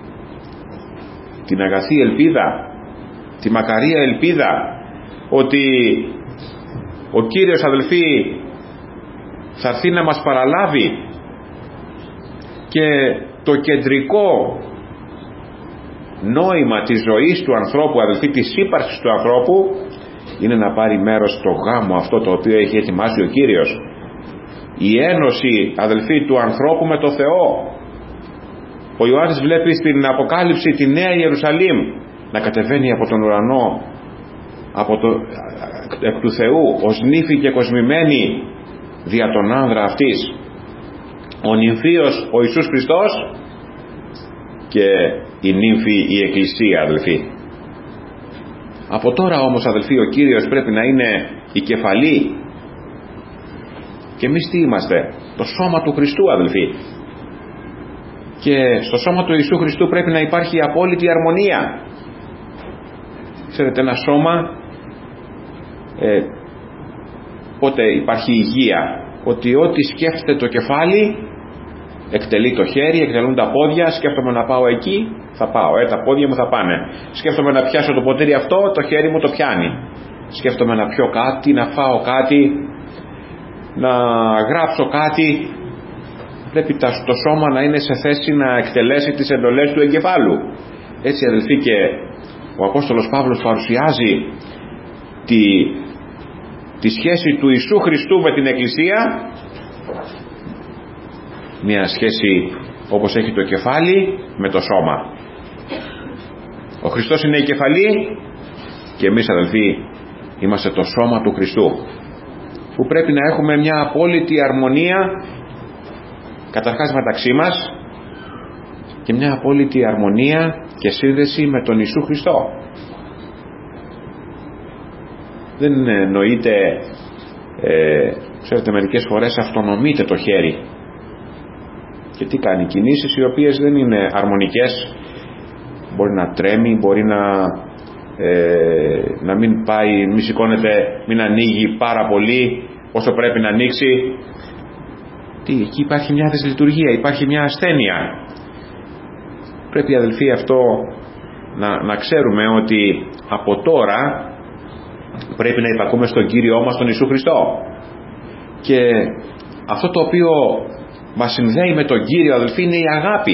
την αγαθή ελπίδα, τη μακαρία ελπίδα, ότι ο Κύριος, αδελφοί, θα έρθει να μας παραλάβει, και το κεντρικό νόημα της ζωής του ανθρώπου, αδελφοί, της ύπαρξης του ανθρώπου, είναι να πάρει μέρος στο γάμο αυτό το οποίο έχει ετοιμάσει ο Κύριος. Η ένωση, αδελφοί, του ανθρώπου με το Θεό. Ο Ιωάννης βλέπει στην Αποκάλυψη τη Νέα Ιερουσαλήμ να κατεβαίνει από τον ουρανό, από το, εκ του Θεού, ως νύφη και κοσμημένη δια τον άνδρα αυτής, ο νυμφίος ο Ιησούς Χριστός και η νύμφη η Εκκλησία, αδελφοί. Από τώρα όμως, αδελφοί, ο Κύριος πρέπει να είναι η κεφαλή. Και εμείς τι είμαστε? Το σώμα του Χριστού, αδελφοί. Και στο σώμα του Ιησού Χριστού πρέπει να υπάρχει η απόλυτη αρμονία. Ξέρετε, ένα σώμα ε, πότε υπάρχει υγεία? Ότι ό,τι σκέφτεται το κεφάλι εκτελεί το χέρι, εκτελούν τα πόδια. Σκέφτομαι να πάω εκεί, θα πάω, ε, τα πόδια μου θα πάνε. Σκέφτομαι να πιάσω το ποτήρι αυτό, το χέρι μου το πιάνει. Σκέφτομαι να πιω κάτι, να φάω κάτι, να γράψω κάτι. Πρέπει το σώμα να είναι σε θέση να εκτελέσει τις εντολές του εγκεφάλου. Έτσι, αδελφοί, και ο Απόστολος Παύλος παρουσιάζει τη, τη σχέση του Ιησού Χριστού με την Εκκλησία, μια σχέση όπως έχει το κεφάλι με το σώμα. Ο Χριστός είναι η κεφαλή και εμείς, αδελφοί, είμαστε το σώμα του Χριστού, που πρέπει να έχουμε μια απόλυτη αρμονία καταρχάς μεταξύ μας και μια απόλυτη αρμονία και σύνδεση με τον Ιησού Χριστό. Δεν εννοείται, ε, ξέρετε, μερικές φορές αυτονομείται το χέρι και τι κάνει? Κινήσεις οι οποίες δεν είναι αρμονικές. Μπορεί να τρέμει, μπορεί να, ε, να μην πάει, μη σηκώνεται, μην ανοίγει πάρα πολύ όσο πρέπει να ανοίξει. Τι, εκεί υπάρχει μια δυσλειτουργία, υπάρχει μια ασθένεια. Πρέπει, αδελφοί, αυτό να, να ξέρουμε ότι από τώρα πρέπει να υπακούμε στον Κύριό μας, τον Ιησού Χριστό. Και αυτό το οποίο μας συνδέει με τον Κύριο, αδελφοί, είναι η αγάπη.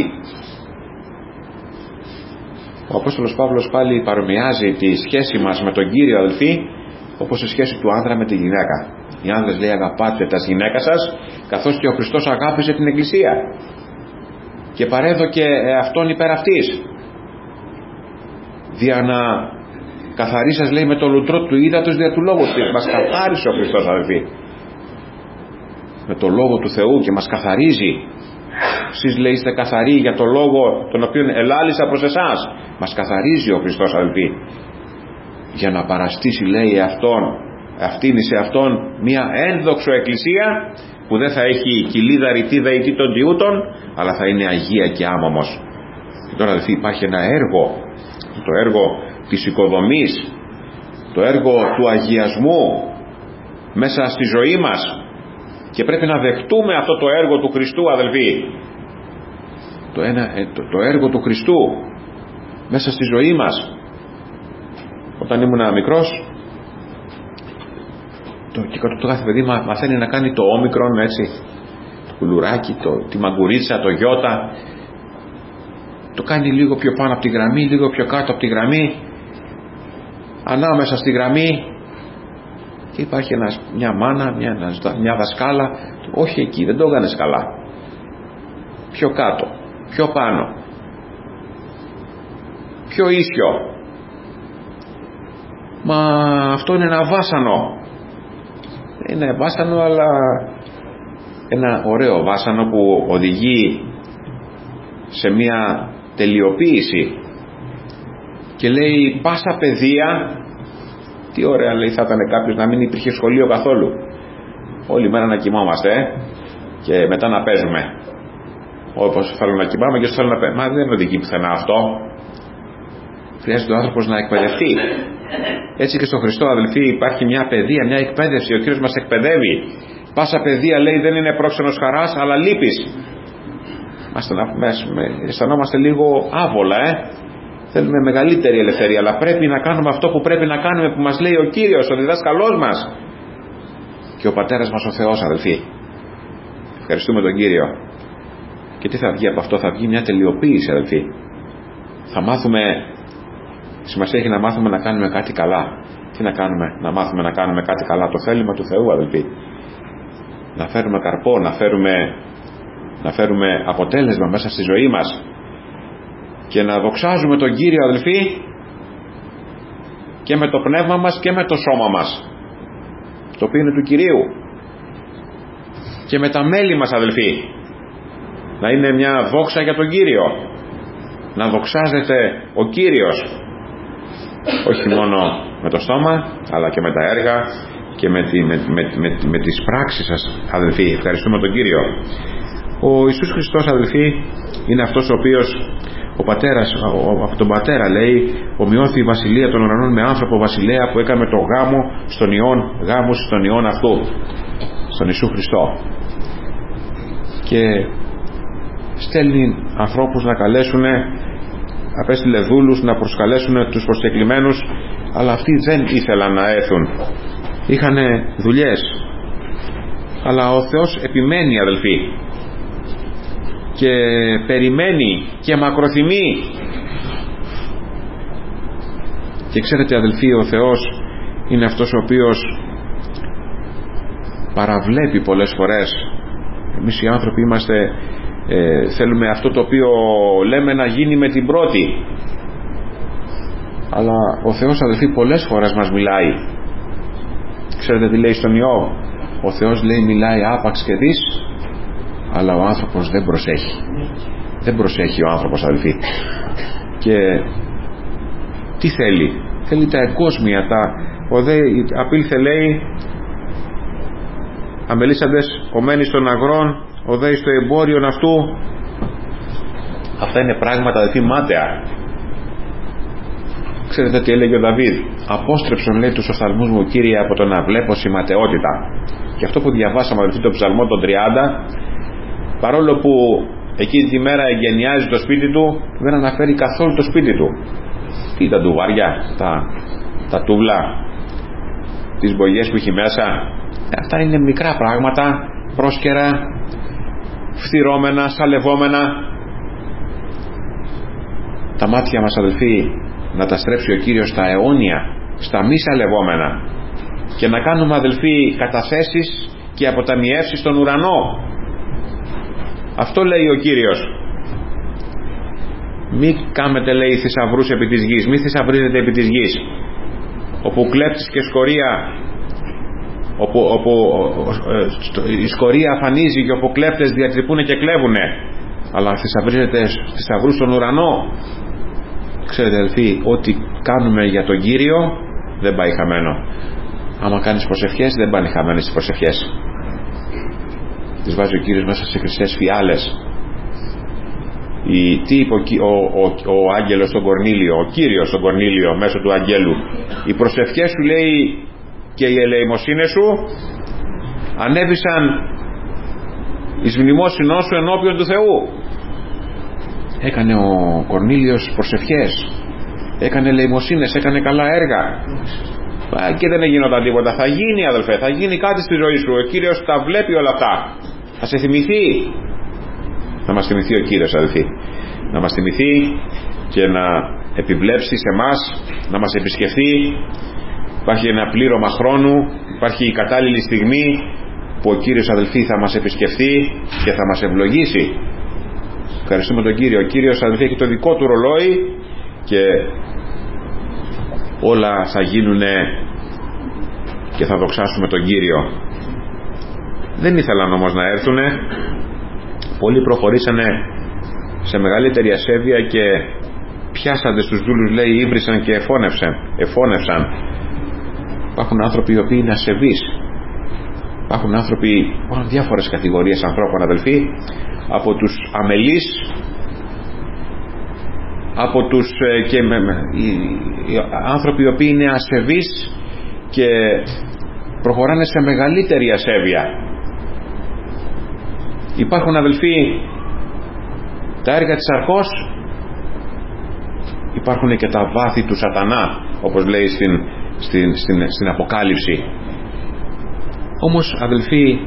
Ο Απόστολος Παύλος πάλι παρομοιάζει τη σχέση μας με τον Κύριο, αδελφοί, όπως η σχέση του άνδρα με τη γυναίκα. Οι άνδρες, λέει, αγαπάτε τα γυναίκα σας, καθώς και ο Χριστός αγάπησε την Εκκλησία και παρέδωκε αυτόν υπέρ αυτής, δια να καθαρίσας, λέει, με το λουτρό του ύδατος δια του λόγου. Μας καθάρισε ο Χριστός, αδελφοί, με το λόγο του Θεού και μας καθαρίζει. Εσείς, λέει, είστε καθαροί για το λόγο τον οποίο ελάλησα προς εσάς. Μας καθαρίζει ο Χριστός, αδελφοί, για να παραστήσει, λέει, αυτόν, αυτήν σε αυτόν μια ένδοξο εκκλησία που δεν θα έχει κοιλίδα ρητίδα ή των τιούτων, αλλά θα είναι αγία και άμωμος. Και τώρα, αδελφοί, υπάρχει ένα έργο, το έργο της οικοδομής, το έργο του αγιασμού μέσα στη ζωή μας, και πρέπει να δεχτούμε αυτό το έργο του Χριστού, αδελφοί, το, ένα, το, το έργο του Χριστού μέσα στη ζωή μας. Όταν ήμουν μικρός, το, και το κάθε παιδί μα, μαθαίνει να κάνει το όμικρον, έτσι, το κουλουράκι, το, τη μαγκουρίτσα, το γιώτα, το κάνει λίγο πιο πάνω από τη γραμμή, λίγο πιο κάτω από τη γραμμή, ανάμεσα στη γραμμή, και υπάρχει ένας, μια μάνα, μια, μια δασκάλα. Όχι εκεί, δεν το έκανες καλά, πιο κάτω, πιο πάνω, πιο ίσιο. Μα αυτό είναι ένα βάσανο. Είναι βάσανο, αλλά ένα ωραίο βάσανο που οδηγεί σε μια τελειοποίηση. Και λέει, πάσα παιδεία, τι ωραία, λέει, θα ήταν κάποιος να μην υπήρχε σχολείο καθόλου, όλη μέρα να κοιμόμαστε ε? και μετά να παίζουμε. Όπως θέλω να κοιμάμαι και όσο θέλω να παίζουμε. Μα δεν οδηγεί πουθενά αυτό. Χρειάζεται ο άνθρωπος να εκπαιδευτεί. Έτσι και στον Χριστό, αδελφοί, υπάρχει μια παιδεία, μια εκπαίδευση. Ο Κύριος μας εκπαιδεύει. Πάσα παιδεία, λέει, δεν είναι πρόξενος χαράς, αλλά λύπης. Αισθανόμαστε λίγο άβολα, ε. Θέλουμε μεγαλύτερη ελευθερία, αλλά πρέπει να κάνουμε αυτό που πρέπει να κάνουμε, που μας λέει ο Κύριος, ο διδάσκαλός μας και ο Πατέρας μας ο Θεός, αδελφοί. Ευχαριστούμε τον Κύριο. Και τι θα βγει από αυτό? Θα βγει μια τελειοποίηση, αδελφοί. Θα μάθουμε, σημασία έχει να μάθουμε να κάνουμε κάτι καλά. Τι να κάνουμε? Να μάθουμε να κάνουμε κάτι καλά, το θέλημα του Θεού, αδελφοί. Να φέρουμε καρπό, να φέρουμε, να φέρουμε αποτέλεσμα μέσα στη ζωή μας και να δοξάζουμε τον Κύριο, αδελφοί, και με το πνεύμα μας και με το σώμα μας, το οποίο είναι του Κυρίου, και με τα μέλη μας, αδελφοί, να είναι μια δόξα για τον Κύριο, να δοξάζεται ο Κύριος, όχι μόνο με το στόμα, αλλά και με τα έργα και με, τη, με, με, με, με τις πράξεις σας, αδελφοί. Ευχαριστούμε τον Κύριο. Ο Ιησούς Χριστός, αδελφοί, είναι αυτός ο οποίος ο πατέρας, ο, από τον πατέρα λέει, ομοιώθη η βασιλεία των ουρανών με άνθρωπο βασιλέα που έκαμε το γάμο στον ιόν, γάμους στον ιόν αυτού, στον Ιησού Χριστό. Και στέλνει ανθρώπους να καλέσουν, απέστειλε δούλους να προσκαλέσουν τους προσκεκλημένους, αλλά αυτοί δεν ήθελαν να έρθουν, είχαν δουλειές. Αλλά ο Θεός επιμένει, αδελφοί, και περιμένει και μακροθυμεί. Και ξέρετε, αδελφοί, ο Θεός είναι αυτός ο οποίος παραβλέπει πολλές φορές. Εμείς οι άνθρωποι είμαστε, ε, θέλουμε αυτό το οποίο λέμε να γίνει με την πρώτη, αλλά ο Θεός, αδελφοί, πολλές φορές μας μιλάει. Ξέρετε τι λέει στον Ιώβ? Ο Θεός, λέει, μιλάει άπαξ και δις, αλλά ο άνθρωπος δεν προσέχει. Δεν προσέχει ο άνθρωπος, αδελφοί. Και τι θέλει? Θέλει τα εγκόσμια, τα ο δε απήλθε, λέει, αμελήσαντες ο μένεις των αγρών, ο δε στο εμπόριον αυτού. Αυτά είναι πράγματα, αδελφοί, μάταια. Ξέρετε τι έλεγε ο Δαβίδ? Απόστρεψον, λέει, τους οφθαλμούς μου, Κύριε, από το να βλέπω σηματεότητα. Και αυτό που διαβάσαμε, αδελφοί, το Ψαλμό των τριάντα, παρόλο που εκείνη τη μέρα εγκαινιάζει το σπίτι του, δεν αναφέρει καθόλου το σπίτι του. Τι, τα ντουβάρια, τα, τα τούβλα, τις μπογιές που έχει μέσα, αυτά είναι μικρά πράγματα, πρόσκαιρα, φθυρώμενα, σαλευόμενα. Τα μάτια μας, αδελφοί, να τα στρέψει ο Κύριος στα αιώνια, στα μη σαλευόμενα, και να κάνουμε, αδελφοί, καταθέσεις και αποταμιεύσεις στον ουρανό. Αυτό λέει ο Κύριος. Μη κάμετε, λέει, θησαυρούς επί της γης, μη θησαυρίζετε επί της γης, όπου κλέπτης και σκορία, όπου, όπου η σκορία αφανίζει και όπου κλέπτες διατρυπούν και κλέβουνε, αλλά θησαυρίζετε θησαυρούς στον ουρανό. Ξέρετε, αδελφοί, ό,τι κάνουμε για τον Κύριο δεν πάει χαμένο. Άμα κάνεις προσευχές, δεν πάνε χαμένες τις προσευχές. Τις βάζει ο Κύριος μέσα σε χρυσές φιάλες. Η, τι είπε ο, ο, ο, ο άγγελος στον Κορνήλιο, ο Κύριος στον Κορνήλιο μέσω του αγγέλου? Οι προσευχές σου, λέει, και οι ελεημοσύνες σου ανέβησαν εις μνημόσυνό σου ενώπιον του Θεού. Έκανε ο Κορνήλιος προσευχές, έκανε ελεημοσύνες, έκανε καλά έργα, και δεν έγινονταν τίποτα. Θα γίνει, αδελφέ, θα γίνει κάτι στη ζωή σου. Ο Κύριος τα βλέπει όλα αυτά. Θα σε θυμηθεί. Να μας θυμηθεί ο Κύριος, αδελφοί. Να μας θυμηθεί και να επιβλέψει σε εμάς, να μας επισκεφθεί. Υπάρχει ένα πλήρωμα χρόνου, υπάρχει η κατάλληλη στιγμή που ο Κύριος, αδελφοί, θα μας επισκεφθεί και θα μας ευλογήσει. Ευχαριστούμε τον Κύριο. Ο Κύριος, αδελφοί, έχει το δικό του ρολόι και όλα θα γίνουνε και θα δοξάσουμε τον Κύριο. Δεν ήθελαν όμως να έρθουνε. Πολλοί προχωρήσανε σε μεγαλύτερη ασέβεια και πιάσαντε στους δούλους, λέει, ύβρισαν και εφώνευσαν, εφώνευσαν. Υπάρχουν άνθρωποι οι οποίοι είναι ασεβείς. Υπάρχουν άνθρωποι, υπάρχουν διάφορες κατηγορίες ανθρώπων, αδελφοί, από τους αμελείς, από τους και με, με, οι, οι άνθρωποι οι οποίοι είναι ασεβείς και προχωράνε σε μεγαλύτερη ασέβεια. Υπάρχουν, αδελφοί, τα έργα της αρκός, υπάρχουν και τα βάθη του σατανά, όπως λέει στην, στην, στην, στην Αποκάλυψη. Όμως, αδελφοί,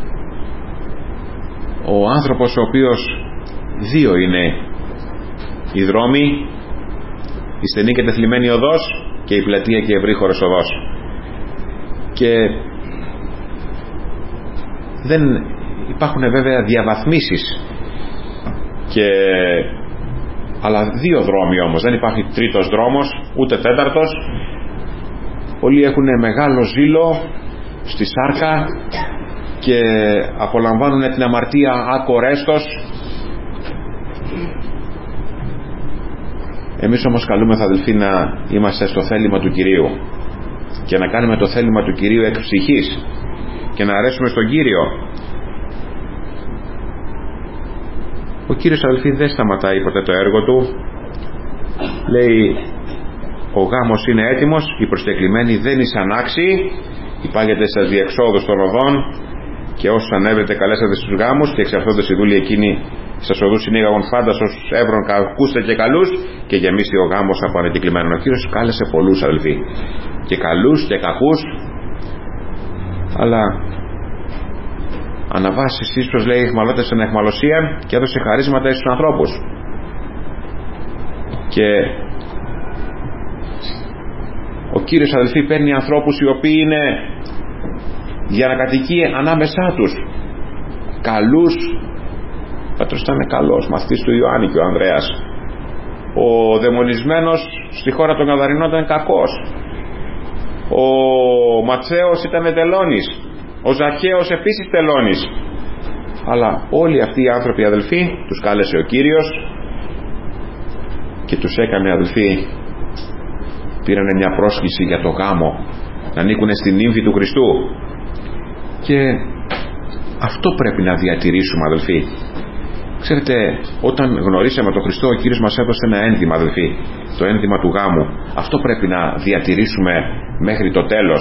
ο άνθρωπος ο οποίος, δύο είναι οι δρόμοι, η στενή και τεθλιμμένη οδός και η πλατεία και ευρύχωρος οδός, και δεν υπάρχουν βέβαια διαβαθμίσεις και, αλλά δύο δρόμοι όμως, δεν υπάρχει τρίτος δρόμος ούτε τέταρτος. Πολλοί έχουν μεγάλο ζήλο στη σάρκα και απολαμβάνουν την αμαρτία ακορέστος. Εμείς όμως καλούμεθα, αδελφοί, να είμαστε στο θέλημα του Κυρίου. και να κάνουμε το θέλημα του Κυρίου εκ ψυχής και να αρέσουμε στον Κύριο. Ο Κύριος, αδελφοί, δεν σταματάει ποτέ το έργο του. Λέει, ο γάμος είναι έτοιμος, οι προσκεκλημένοι δεν ήσαν άξιοι, υπάγεται στις διεξόδους των οδών, και όσους ανέβρετε καλέσατε στους γάμους, και εξαρθόντες οι δούλοι εκείνοι σας οδούς συνήγαγον πάντα όσους έβρον κακούστε και καλούς, και γεμίσει ο γάμος από ανετικλημένων. Ο Κύριος κάλεσε πολλούς, αδελφοί, και καλούς και κακούς, αλλά αναβάσει ίσως, λέει, εχμαλώτες στην εχμαλωσία, και έδωσε χαρίσματα στους ανθρώπους. Και ο Κύριος, αδελφοί, παίρνει ανθρώπους οι οποίοι είναι για να κατοικεί ανάμεσά τους, καλούς. Ο Πέτρος ήταν καλός, μαθητής του Ιωάννη και ο Ανδρέας. Ο δαιμονισμένος στη χώρα των Γαδαρινών ήταν κακός. Ο Ματσαίος ήταν τελώνης. Ο Ζακχαίος επίσης τελώνης. Αλλά όλοι αυτοί οι άνθρωποι, αδελφοί, τους κάλεσε ο Κύριος και τους έκανε, αδελφοί, πήρανε μια πρόσκληση για το γάμο, να ανήκουν στην νύμφη του Χριστού. Και αυτό πρέπει να διατηρήσουμε, αδελφοί. Ξέρετε, όταν γνωρίσαμε τον Χριστό, ο Κύριος μας έδωσε ένα ένδυμα, αδελφοί, το ένδυμα του γάμου. Αυτό πρέπει να διατηρήσουμε μέχρι το τέλος.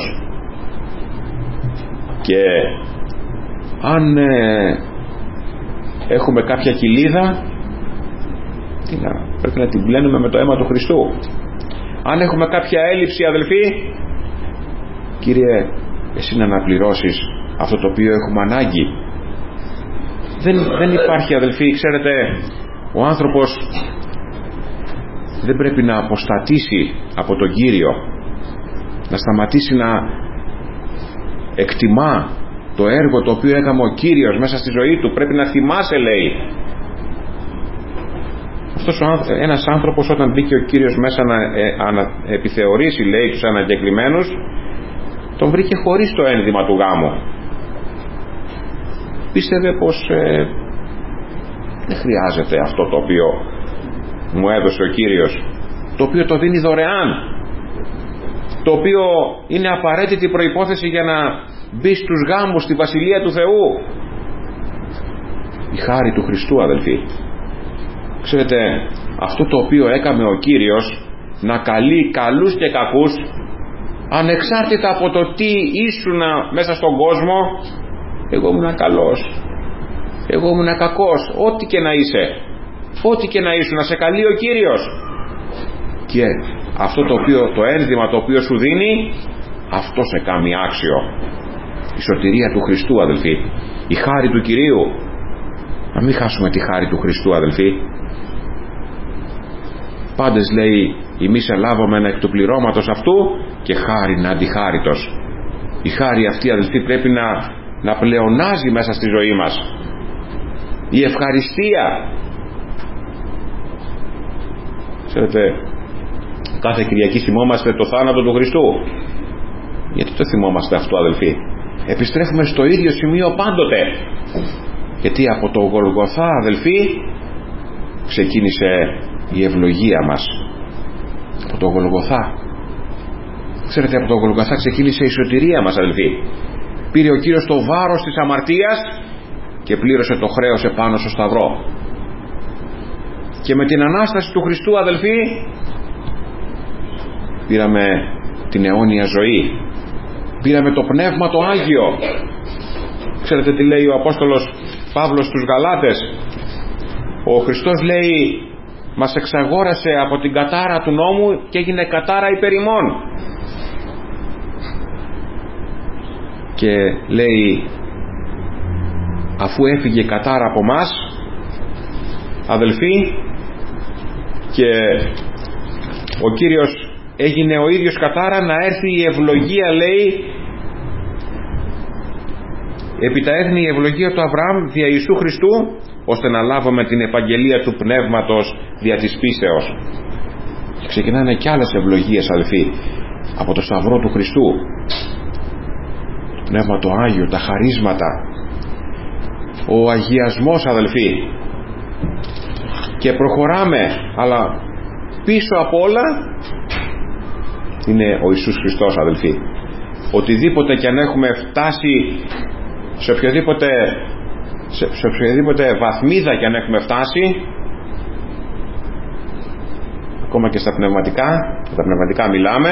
Και αν ε, έχουμε κάποια κοιλίδα, τι να, πρέπει να την πλένουμε με το αίμα του Χριστού. Αν έχουμε κάποια έλλειψη, αδελφοί, Κύριε, εσύ να αναπληρώσεις αυτό το οποίο έχουμε ανάγκη. Δεν, δεν υπάρχει, αδελφοί, ξέρετε, ο άνθρωπος δεν πρέπει να αποστατήσει από τον Κύριο, να σταματήσει να εκτιμά το έργο το οποίο έκαμε ο Κύριος μέσα στη ζωή του. Πρέπει να θυμάσαι, λέει. Αυτός ο, ένας άνθρωπος, όταν μπήκε ο Κύριος μέσα να ε, ανα, επιθεωρήσει, λέει, τους αναγκεκλημένους, τον βρήκε χωρίς το ένδυμα του γάμου. Πίστευε πως ε, δεν χρειάζεται αυτό το οποίο μου έδωσε ο Κύριος, το οποίο το δίνει δωρεάν, το οποίο είναι απαραίτητη προϋπόθεση για να μπει στους γάμους στη Βασιλεία του Θεού. Η χάρη του Χριστού, αδελφοί. Ξέρετε, αυτό το οποίο έκαμε ο Κύριος, να καλεί καλούς και κακούς, ανεξάρτητα από το τι ήσουνα μέσα στον κόσμο. Εγώ ήμουν καλός, εγώ ήμουν κακός, ό,τι και να είσαι, ό,τι και να ήσουν, να σε καλεί ο Κύριος. Και αυτό το οποίο, το ένδυμα το οποίο σου δίνει, αυτό σε κάνει άξιο. Η σωτηρία του Χριστού, αδελφοί, η χάρη του Κυρίου. Να μην χάσουμε τη χάρη του Χριστού, αδελφοί. Πάντες, λέει, εμείς ελάβομεν εκ του πληρώματος αυτού και χάριν αντιχάριτος. Η χάρη αυτή, αδελφοί, πρέπει να, να πλεονάζει μέσα στη ζωή μας. Η ευχαριστία. Ξέρετε, κάθε Κυριακή θυμόμαστε το θάνατο του Χριστού. Γιατί το θυμόμαστε αυτό, αδελφοί? Επιστρέφουμε στο ίδιο σημείο πάντοτε. Γιατί από το Γολγοθά, αδελφοί, ξεκίνησε η ευλογία μας. Από το Γολγοθά. Ξέρετε, από το Γολγοθά ξεκίνησε η σωτηρία μας, αδελφοί. Πήρε ο Κύριος το βάρος της αμαρτίας και πλήρωσε το χρέος επάνω στο σταυρό. Και με την Ανάσταση του Χριστού, αδελφοί, πήραμε την αιώνια ζωή. Πήραμε το Πνεύμα το Άγιο. Ξέρετε τι λέει ο Απόστολος Παύλος στους Γαλάτες? Ο Χριστός, λέει, μας εξαγόρασε από την κατάρα του νόμου και έγινε κατάρα υπέρ ημών. Και λέει, αφού έφυγε η κατάρα από μας, αδελφοί, και ο Κύριος έγινε ο ίδιος κατάρα, να έρθει η ευλογία, λέει, επί τα έθνη η ευλογία του Αβραάμ δια Ιησού Χριστού, ώστε να λάβουμε την επαγγελία του Πνεύματος δια της πίστεως. Και ξεκινάνε κι άλλες ευλογίες, αδελφοί, από το σταυρό του Χριστού. Το Πνεύμα το Άγιο, τα χαρίσματα, ο αγιασμός, αδελφοί. Και προχωράμε, αλλά πίσω από όλα είναι ο Ιησούς Χριστός, αδελφοί. Οτιδήποτε και αν έχουμε φτάσει, σε οποιοδήποτε, σε, σε οποιοδήποτε βαθμίδα και αν έχουμε φτάσει, ακόμα και στα πνευματικά, τα πνευματικά μιλάμε,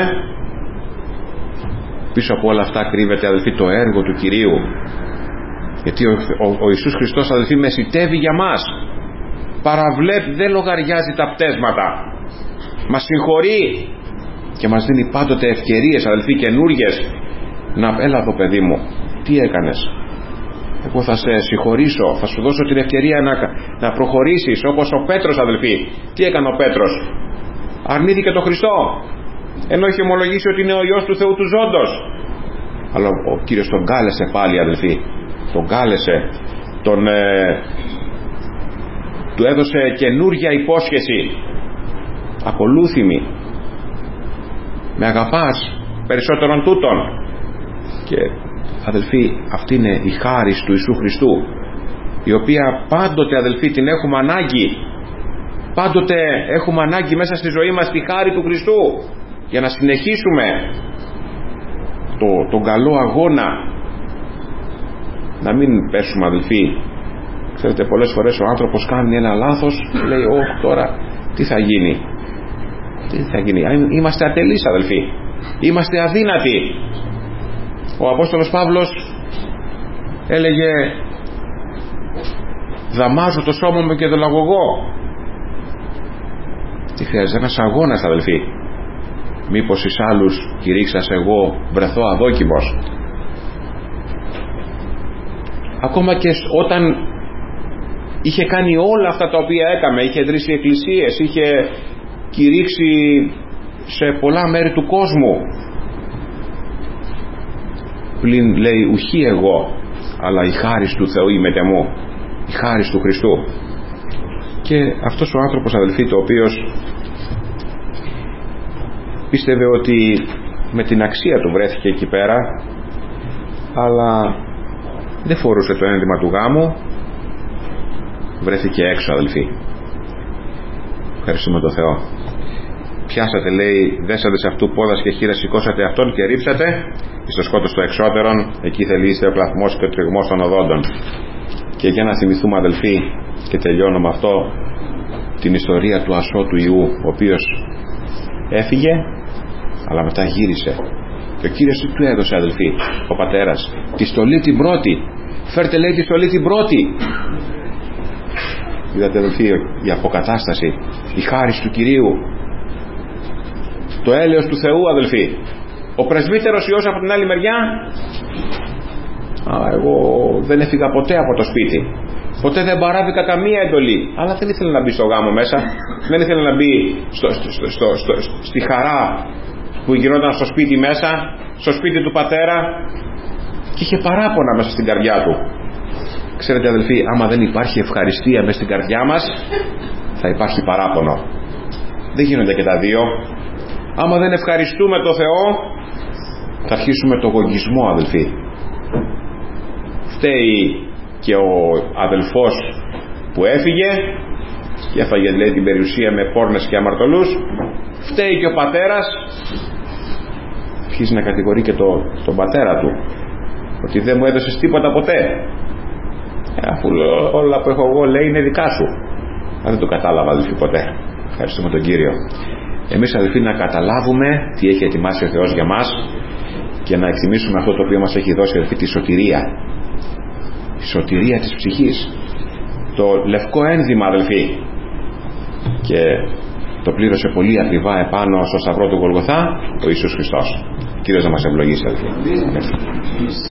πίσω από όλα αυτά κρύβεται, αδελφοί, το έργο του Κυρίου. Γιατί ο, ο, ο Ιησούς Χριστός, αδελφοί, μεσιτεύει για μας, παραβλέπει, δεν λογαριάζει τα πτέσματα, μας συγχωρεί και μας δίνει πάντοτε ευκαιρίες, αδελφοί, καινούργιες. Να, έλα εδώ, παιδί μου, τι έκανες, εγώ θα σε συγχωρήσω, θα σου δώσω την ευκαιρία να, να προχωρήσεις, όπως ο Πέτρος, αδελφοί. Τι έκανε ο Πέτρος? Αρνήθηκε τον Χριστό, ενώ είχε ομολογήσει ότι είναι ο Υιός του Θεού του ζώντος. Αλλά ο Κύριος τον κάλεσε πάλι, αδελφοί, τον κάλεσε, τον ε, του έδωσε καινούργια υπόσχεση, ακολούθημη, με αγαπάς περισσότερον τούτον. Και αδελφοί, αυτή είναι η χάρις του Ιησού Χριστού, η οποία πάντοτε, αδελφοί, την έχουμε ανάγκη. Πάντοτε έχουμε ανάγκη μέσα στη ζωή μας τη χάρη του Χριστού, για να συνεχίσουμε το, τον καλό αγώνα, να μην πέσουμε, αδελφοί. Ξέρετε, πολλές φορές ο άνθρωπος κάνει ένα λάθος και λέει, όχι τώρα τι θα γίνει, τι θα γίνει, είμαστε ατελείς, αδελφοί, είμαστε αδύνατοι. Ο Απόστολος Παύλος έλεγε, δαμάζω το σώμα μου και το λαγωγώ. Τι χρειάζεται? Ένας αγώνας, αδελφοί. Μήπως εις άλλους κηρύξας εγώ βρεθώ αδόκιμος? Ακόμα και όταν είχε κάνει όλα αυτά τα οποία έκαμε, είχε ιδρύσει εκκλησίες, είχε κηρύξει σε πολλά μέρη του κόσμου, πλην λέει, ουχή εγώ, αλλά η χάρις του Θεού ημετε μου, η χάρις του Χριστού. Και αυτός ο άνθρωπος, αδελφοί, το οποίος πίστευε ότι με την αξία του βρέθηκε εκεί πέρα, αλλά δεν φορούσε το ένδυμα του γάμου, βρέθηκε έξω, αδελφοί. Ευχαριστούμε τον Θεό. Πιάσατε, λέει, δέσατε σε αυτού πόδας και χείρα, σηκώσατε αυτόν και ρίψατε στο σκότος το εξώτερον, εκεί θελήσετε ο κλαθμός και ο τριγμός των οδόντων. Και για να θυμηθούμε, αδελφοί, και τελειώνω με αυτό, την ιστορία του ασώτου Ιού, ο οποίος έφυγε αλλά μετά γύρισε, και ο Κύριος του έδωσε, αδελφοί, ο πατέρας, τη στολή την πρώτη. Φέρτε, λέει, τη στολή την πρώτη. Είδατε, αδελφοί, η αποκατάσταση, η χάρις του Κυρίου, το έλεος του Θεού, αδελφοί. Ο πρεσβύτερος Υιός από την άλλη μεριά, α, εγώ δεν έφυγα ποτέ από το σπίτι, ποτέ δεν παράβηκα καμία εντολή, αλλά δεν ήθελε να μπει στο γάμο μέσα, δεν ήθελε να μπει στο, στο, στο, στο, στο, στη χαρά που γινόταν στο σπίτι μέσα, στο σπίτι του πατέρα, και είχε παράπονα μέσα στην καρδιά του. Ξέρετε, αδελφοί, άμα δεν υπάρχει ευχαριστία μέσα στην καρδιά μας, θα υπάρχει παράπονο. Δεν γίνονται και τα δύο. Άμα δεν ευχαριστούμε το Θεό, θα αρχίσουμε το γογγισμό, αδελφοί. Φταίει και ο αδελφός που έφυγε και έφαγε, λέει, την περιουσία με πόρνες και αμαρτωλούς. Φταίει και ο πατέρας, αρχίζει να κατηγορεί και το, τον πατέρα του, ότι δεν μου έδωσες τίποτα ποτέ, ε, αφού όλα που έχω εγώ, λέει, είναι δικά σου. Αλλά δεν το κατάλαβα, αδελφοί, ποτέ. Ευχαριστούμε τον Κύριο. Εμείς, αδελφοί, να καταλάβουμε τι έχει ετοιμάσει ο Θεός για μας και να εκτιμήσουμε αυτό το οποίο μας έχει δώσει, αδελφοί, τη σωτηρία, τη σωτηρία της ψυχής, το λευκό ένδυμα, αδελφοί, και το πλήρωσε πολύ ακριβά επάνω στο σταυρό του Γολγοθά ο Ιησούς Χριστός. Κύριος να μας ευλογήσει, αδελφοί.